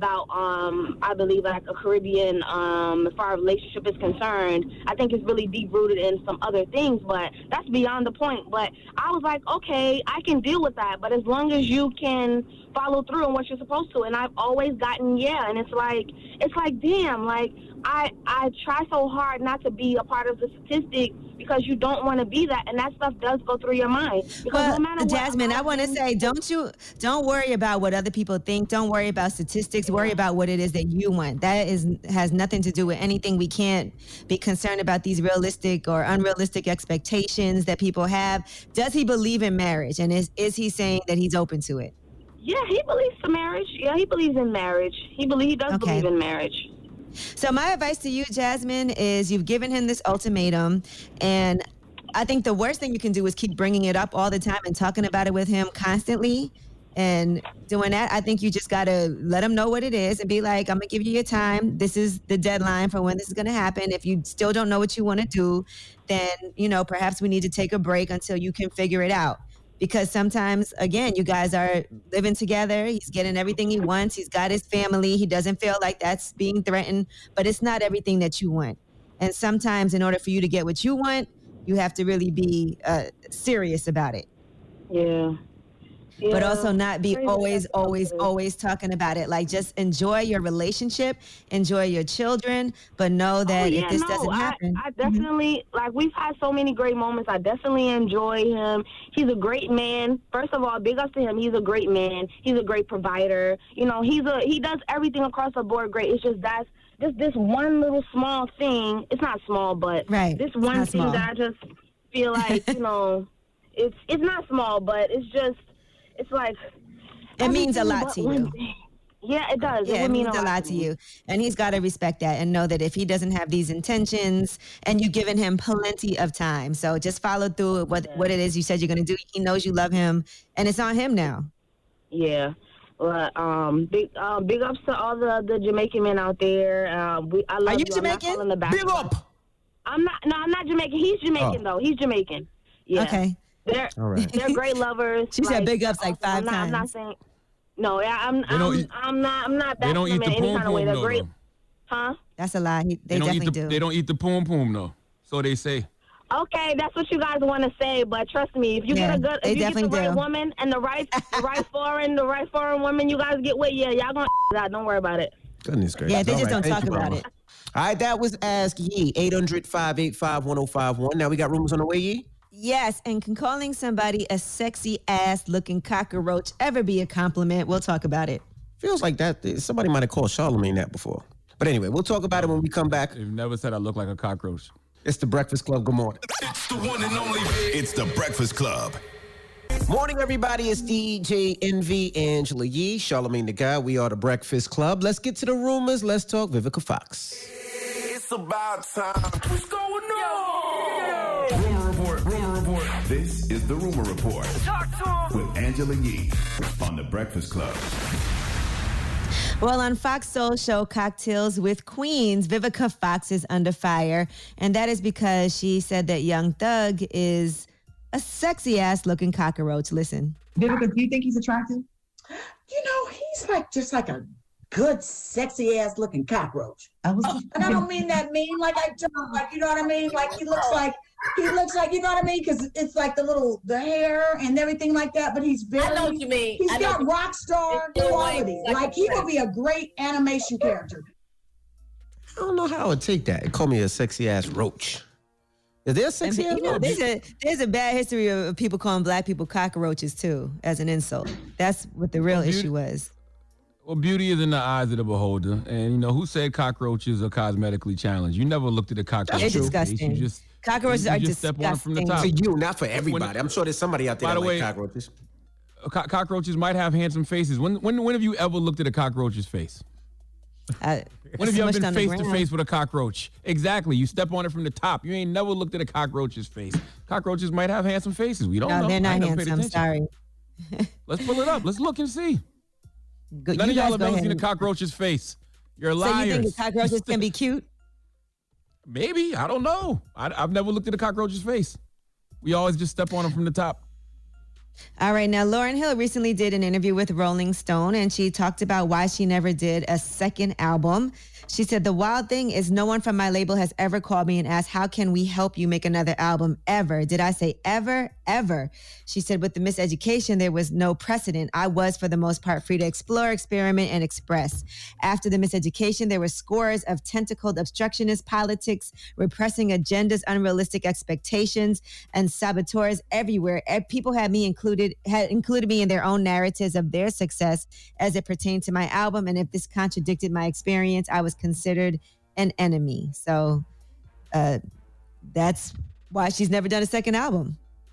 I believe like a Caribbean as far as relationship is concerned. I think it's really deep rooted in some other things, but that's beyond the point. But I was like, okay, I can deal with that, but as long as you can follow through on what you're supposed to. And I've always gotten and it's like damn, like I try so hard not to be a part of the statistic because you don't want to be that, and that stuff does go through your mind. Because no matter what, Jasmine, I want to say, don't worry about what other people think. Don't worry about statistics. Worry about what it is that you want. That has nothing to do with anything. We can't be concerned about these realistic or unrealistic expectations that people have. Does he believe in marriage, and is he saying that he's open to it? Yeah, he believes in marriage. Yeah, he believes in marriage. He does believe in marriage. So my advice to you, Jasmine, is you've given him this ultimatum, and I think the worst thing you can do is keep bringing it up all the time and talking about it with him constantly. And doing that, I think you just got to let him know what it is and be like, I'm going to give you your time. This is the deadline for when this is going to happen. If you still don't know what you want to do, then, you know, perhaps we need to take a break until you can figure it out. Because sometimes, again, you guys are living together. He's getting everything he wants. He's got his family. He doesn't feel like that's being threatened, but it's not everything that you want. And sometimes in order for you to get what you want, you have to really be serious about it. Yeah. But also not be always talking about it. Like, just enjoy your relationship, enjoy your children, but know that if this doesn't happen. I definitely, like, we've had so many great moments. I definitely enjoy him. He's a great man. First of all, big ups to him. He's a great man. He's a great provider. You know, he does everything across the board great. It's just this one little small thing. It's not small, but this one thing small. That I just feel like, you know, it's not small, but it's just, it's like it means a lot to you. Yeah, it does. Yeah, it means a lot to you. And he's got to respect that and know that if he doesn't have these intentions, and you've given him plenty of time. So just follow through with what it is you said you're going to do. He knows you love him, and it's on him now. Yeah. Well, big ups to all the Jamaican men out there. I love Are you Jamaican? Big up. I'm not Jamaican. He's Jamaican though. He's Jamaican. Yeah. Okay. They're great lovers. She said big ups like 5 times. I'm not saying. No, I'm not that. They don't eat the poom poom They're great. Huh? That's a lie. They definitely do. They don't eat the poom poom though. So they say. Okay, that's what you guys want to say, but trust me, if you get the right woman and the right foreign woman, you guys get with, y'all gonna that. Don't worry about it. Goodness gracious. Yeah, they just don't talk about it. All right, that was Ask Yee, 800-585-1051. Now we got rumors on the way, Yee? Yes, and can calling somebody a sexy ass looking cockroach ever be a compliment? We'll talk about it. Feels like that. Somebody might have called Charlamagne that before. But anyway, we'll talk about it when we come back. You've never said I look like a cockroach. It's the Breakfast Club. Good morning. It's the one and only. It's the Breakfast Club. Morning, everybody. It's DJ Envy, Angela Yee, Charlamagne the Guy. We are the Breakfast Club. Let's get to the rumors. Let's talk Vivica Fox. It's about time. What's going on? Rumor report. This is the Rumor Report. Talk to him. With Angela Yee on the Breakfast Club. Well, on Fox Soul Show Cocktails with Queens, Vivica Fox is under fire. And that is because she said that Young Thug is a sexy-ass looking cockroach. Listen. Vivica, do you think he's attractive? You know, he's just like a good, sexy-ass looking cockroach. And I don't mean that mean, like I don't, like, you know what I mean? Like he looks like, you know what I mean? Because it's like the hair and everything like that, but he's very, I know what you mean. He's got rock star quality. Like he would be a great animation character. I don't know how I would take that. It called me a sexy-ass roach. Is there a sexy-ass roach? There's a bad history of people calling black people cockroaches, too, as an insult. That's what the real issue was. Well, beauty is in the eyes of the beholder. And, you know, who said cockroaches are cosmetically challenged? You never looked at a cockroach. It's disgusting. Cockroaches are disgusting. Step on it from the top. For you, not for everybody. I'm sure there's somebody out there that like cockroaches. Cockroaches might have handsome faces. When have you ever looked at a cockroach's face? When have you ever smushed been on the face to ground. face with a cockroach? Exactly. You step on it from the top. You ain't never looked at a cockroach's face. Cockroaches might have handsome faces. We don't know. No, they're I not ain't never paid handsome. attention. Sorry. Let's pull it up. Let's look and see. Go, None you of y'all guys have go ever ahead. seen a cockroach's face. You're So liars. you think the cockroaches can be cute? Maybe. I don't know. I've never looked at a cockroach's face. We always just step on them from the top. All right. Now, Lauryn Hill recently did an interview with Rolling Stone, and she talked about why she never did a second album. She said, the wild thing is no one from my label has ever called me and asked, how can we help you make another album ever? Did I say ever? Ever. She said, with the Miseducation, there was no precedent. I was, for the most part, free to explore, experiment, and express. After the Miseducation, there were scores of tentacled obstructionist politics, repressing agendas, unrealistic expectations, and saboteurs everywhere. People had included me in their own narratives of their success as it pertained to my album. And if this contradicted my experience, I was considered an enemy. So that's why she's never done a second album.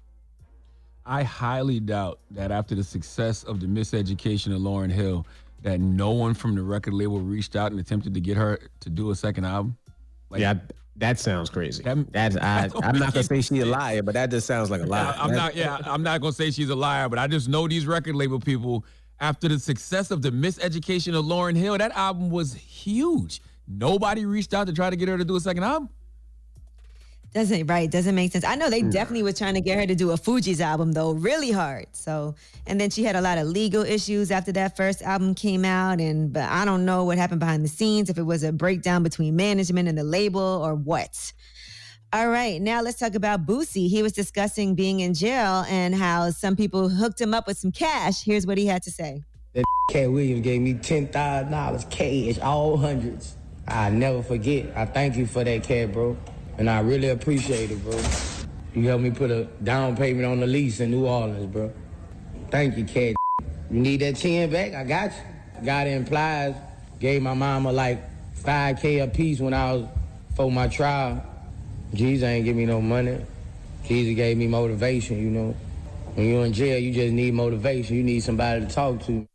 I highly doubt that after the success of the Miseducation of Lauryn Hill, that no one from the record label reached out and attempted to get her to do a second album. Like, yeah, that sounds crazy. I'm not gonna say she's a liar, but that just sounds like a lie. I'm not gonna say she's a liar, but I just know these record label people. After the success of the Miseducation of Lauryn Hill, that album was huge. Nobody reached out to try to get her to do a second album. Doesn't make sense. I know they definitely were trying to get her to do a Fugees album though, really hard. So, and then she had a lot of legal issues after that first album came out, but I don't know what happened behind the scenes, if it was a breakdown between management and the label or what. All right, now let's talk about Boosie. He was discussing being in jail and how some people hooked him up with some cash. Here's what he had to say. That Cat Williams gave me $10,000 cash, all hundreds. I never forget. I thank you for that, Cat, bro. And I really appreciate it, bro. You helped me put a down payment on the lease in New Orleans, bro. Thank you, Cat. You need that 10 back? I got you. Got it implies. Gave my mama like $5K a piece when I was for my trial. Jesus ain't give me no money. Jesus gave me motivation, you know. When you're in jail, you just need motivation. You need somebody to talk to.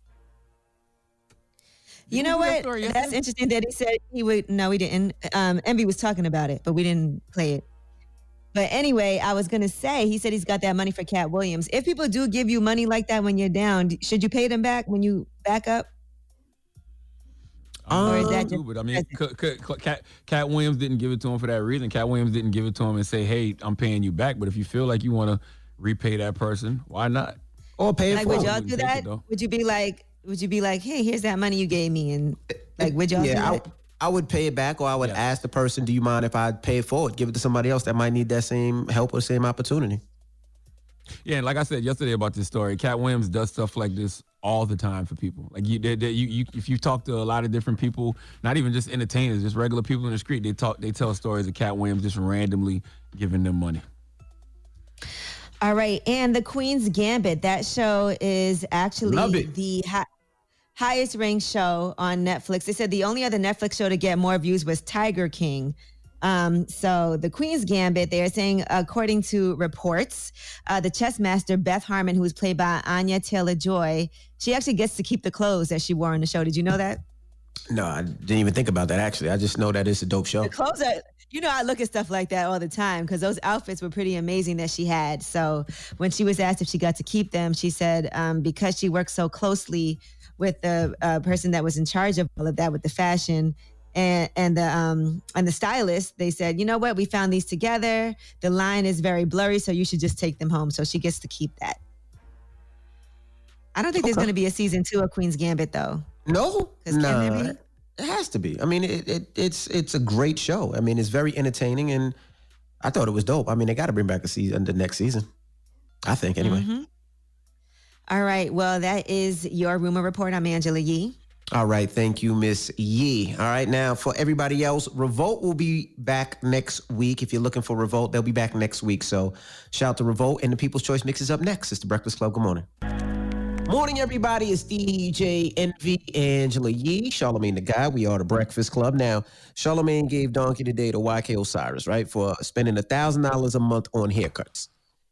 You know what? That's interesting that he said he would. No, we didn't. Envy was talking about it, but we didn't play it. But anyway, I was going to say, he said he's got that money for Cat Williams. If people do give you money like that when you're down, should you pay them back when you back up? Or is that just, but I mean, Cat Williams didn't give it to him for that reason. Cat Williams didn't give it to him and say, hey, I'm paying you back. But if you feel like you want to repay that person, why not? Or pay it like, for would y'all do that? Would you be like, hey, here's that money you gave me? And like, would y'all do that? I would pay it back, or I would ask the person, do you mind if I pay it forward? Give it to somebody else that might need that same help or same opportunity. Yeah, and like I said yesterday about this story, Cat Williams does stuff like this all the time for people. Like you if you talk to a lot of different people, not even just entertainers, just regular people in the street, they tell stories of Cat Williams just randomly giving them money. All right, and The Queen's Gambit, that show is actually the highest ranked show on Netflix. They said the only other Netflix show to get more views was Tiger King. So The Queen's Gambit, they are saying, according to reports, the chess master Beth Harmon, who was played by Anya Taylor-Joy, she actually gets to keep the clothes that she wore in the show. Did you know that? No, I didn't even think about that, actually. I just know that it's a dope show. The clothes are, I look at stuff like that all the time because those outfits were pretty amazing that she had. So when she was asked if she got to keep them, she said because she worked so closely with the person that was in charge of all of that with the fashion and the stylist, they said, you know what, we found these together. The line is very blurry, so you should just take them home. So she gets to keep that. I don't think there's going to be a season 2 of Queen's Gambit, though. No, it has to be. I mean, it's a great show. I mean, it's very entertaining, and I thought it was dope. I mean, they got to bring back the next season. I think, anyway. Mm-hmm. All right. Well, that is your rumor report. I'm Angela Yee. All right. Thank you, Miss Yee. All right. Now, for everybody else, Revolt will be back next week. If you're looking for Revolt, they'll be back next week. So shout out to Revolt, and the People's Choice Mix is up next. It's the Breakfast Club. Good morning. Morning, everybody. It's DJ Envy, Angela Yee, Charlamagne the Guy. We are the Breakfast Club. Now, Charlamagne gave Donkey today to YK Osiris, right, for spending $1,000 a month on haircuts.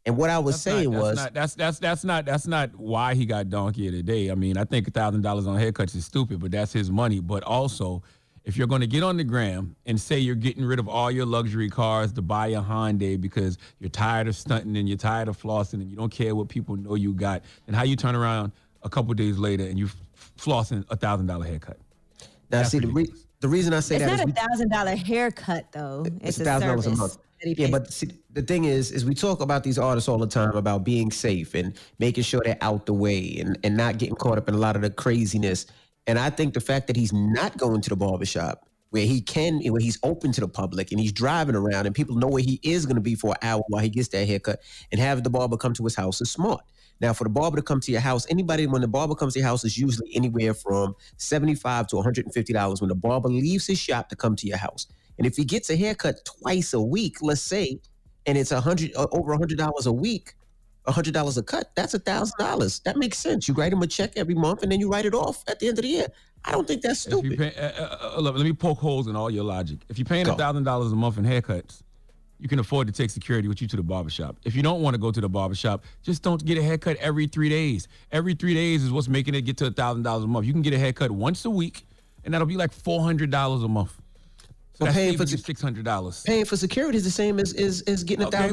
And what I was saying was that's not why he got donkey of the day. I mean, I think $1,000 on haircuts is stupid, but that's his money. But also, if you're going to get on the gram and say you're getting rid of all your luxury cars to buy a Hyundai because you're tired of stunting and you're tired of flossing and you don't care what people know you got, then how you turn around a couple days later and you flossing $1,000 haircut? Now, see, the reason I say it's that not $1,000 haircut though. It's $1,000 a month. Yeah, but see, the thing is we talk about these artists all the time about being safe and making sure they're out the way and not getting caught up in a lot of the craziness. And I think the fact that he's not going to the barbershop where he's open to the public and he's driving around and people know where he is going to be for an hour while he gets that haircut and have the barber come to his house is smart. Now, for the barber to come to your house, when the barber comes to your house is usually anywhere from $75 to $150 when the barber leaves his shop to come to your house. And if he gets a haircut twice a week, let's say, and it's over $100 a week, $100 a cut, that's $1,000. That makes sense. You write him a check every month and then you write it off at the end of the year. I don't think that's stupid. Let me poke holes in all your logic. If you're paying $1,000 a month in haircuts, you can afford to take security with you to the barbershop. If you don't want to go to the barbershop, just don't get a haircut every 3 days. Every 3 days is what's making it get to $1,000 a month. You can get a haircut once a week, and that'll be like $400 a month. So that's paying for $600. Paying for security is the same as getting $1,000.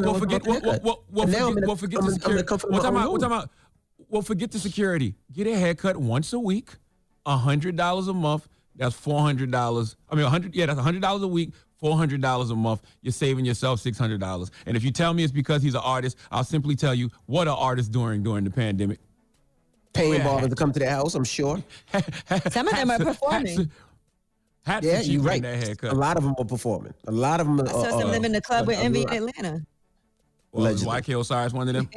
Forget the security. Forget the security. Get a haircut once a week, $100 a month. That's $400. I mean, that's $100 a week, $400 a month. You're saving yourself $600. And if you tell me it's because he's an artist, I'll simply tell you what are artists doing during the pandemic. Paying barbers to come to their house, I'm sure. Some of them are performing. Yeah, you're right. A lot of them are performing. A lot of them are. I saw some of them in the club with Envy in Atlanta. Well, is YK Osiris one of them?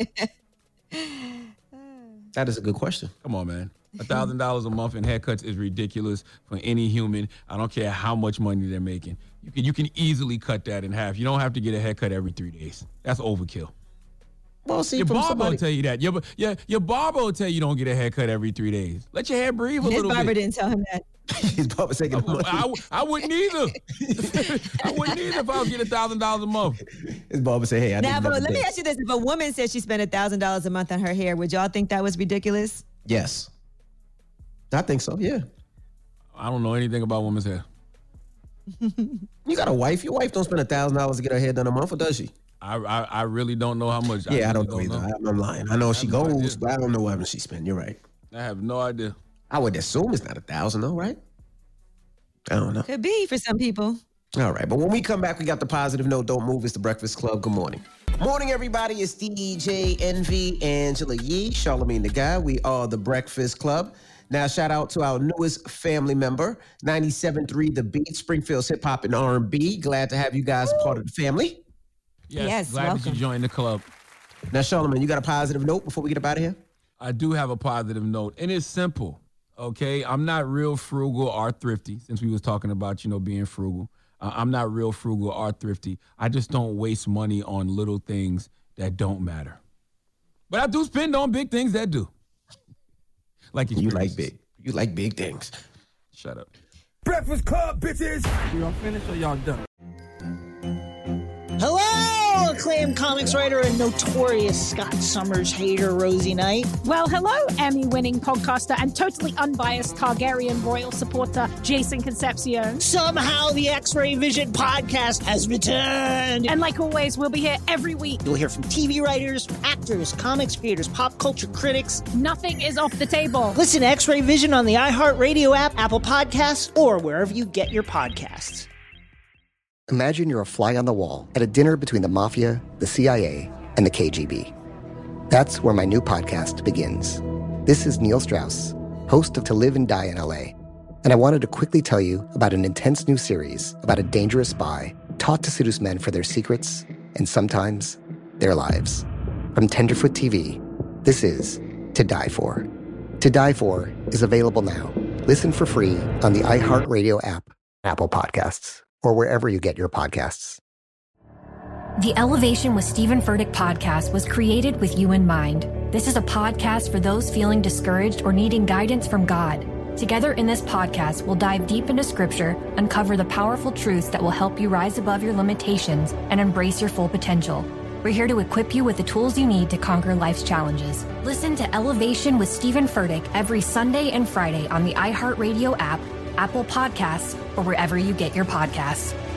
That is a good question. Come on, man. $1,000 a month in haircuts is ridiculous for any human. I don't care how much money they're making. You can easily cut that in half. You don't have to get a haircut every 3 days. That's overkill. Well, see, your barber will tell you that. Your barber will tell you don't get a haircut every 3 days. Let your hair breathe a little bit. His barber didn't tell him that. His barber said, I wouldn't either. I wouldn't either if I was getting $1,000 a month. His barber said, hey, now, but let me ask you this. If a woman said she spent $1,000 a month on her hair, would y'all think that was ridiculous? Yes. I think so, yeah. I don't know anything about women's hair. You got a wife. Your wife don't spend $1,000 to get her hair done a month, or does she? I really don't know how much. Yeah, I don't know either. I'm lying. I know she goes, but I don't know how much she spends. You're right. I have no idea. I would assume it's not $1,000 though, right? I don't know. Could be for some people. All right, but when we come back, we got the positive note. Don't move. It's the Breakfast Club. Good morning. Morning, everybody. It's DJ Envy, Angela Yee, Charlamagne the Guy. We are the Breakfast Club. Now, shout out to our newest family member, 97.3 The Beat, Springfield's hip hop and R&B. Glad to have you guys part of the family. Yes, glad that you joined the club. Now, Charlamagne, you got a positive note before we get up out of here? I do have a positive note, and it's simple. Okay, I'm not real frugal or thrifty, since we was talking about, being frugal. I'm not real frugal or thrifty. I just don't waste money on little things that don't matter. But I do spend on big things that do. Like you like big things. Shut up. Breakfast Club, bitches. Y'all finished or y'all done? Hello, acclaimed comics writer and notorious Scott Summers hater, Rosie Knight. Well, hello, Emmy-winning podcaster and totally unbiased Targaryen royal supporter, Jason Concepcion. Somehow the X-Ray Vision podcast has returned. And like always, we'll be here every week. You'll hear from TV writers, actors, comics creators, pop culture critics. Nothing is off the table. Listen to X-Ray Vision on the iHeartRadio app, Apple Podcasts, or wherever you get your podcasts. Imagine you're a fly on the wall at a dinner between the Mafia, the CIA, and the KGB. That's where my new podcast begins. This is Neil Strauss, host of To Live and Die in LA, and I wanted to quickly tell you about an intense new series about a dangerous spy taught to seduce men for their secrets and sometimes their lives. From Tenderfoot TV, this is To Die For. To Die For is available now. Listen for free on the iHeartRadio app, Apple Podcasts, or wherever you get your podcasts. The Elevation with Stephen Furtick podcast was created with you in mind. This is a podcast for those feeling discouraged or needing guidance from God. Together in this podcast, we'll dive deep into Scripture, uncover the powerful truths that will help you rise above your limitations and embrace your full potential. We're here to equip you with the tools you need to conquer life's challenges. Listen to Elevation with Stephen Furtick every Sunday and Friday on the iHeartRadio app, Apple Podcasts, or wherever you get your podcasts.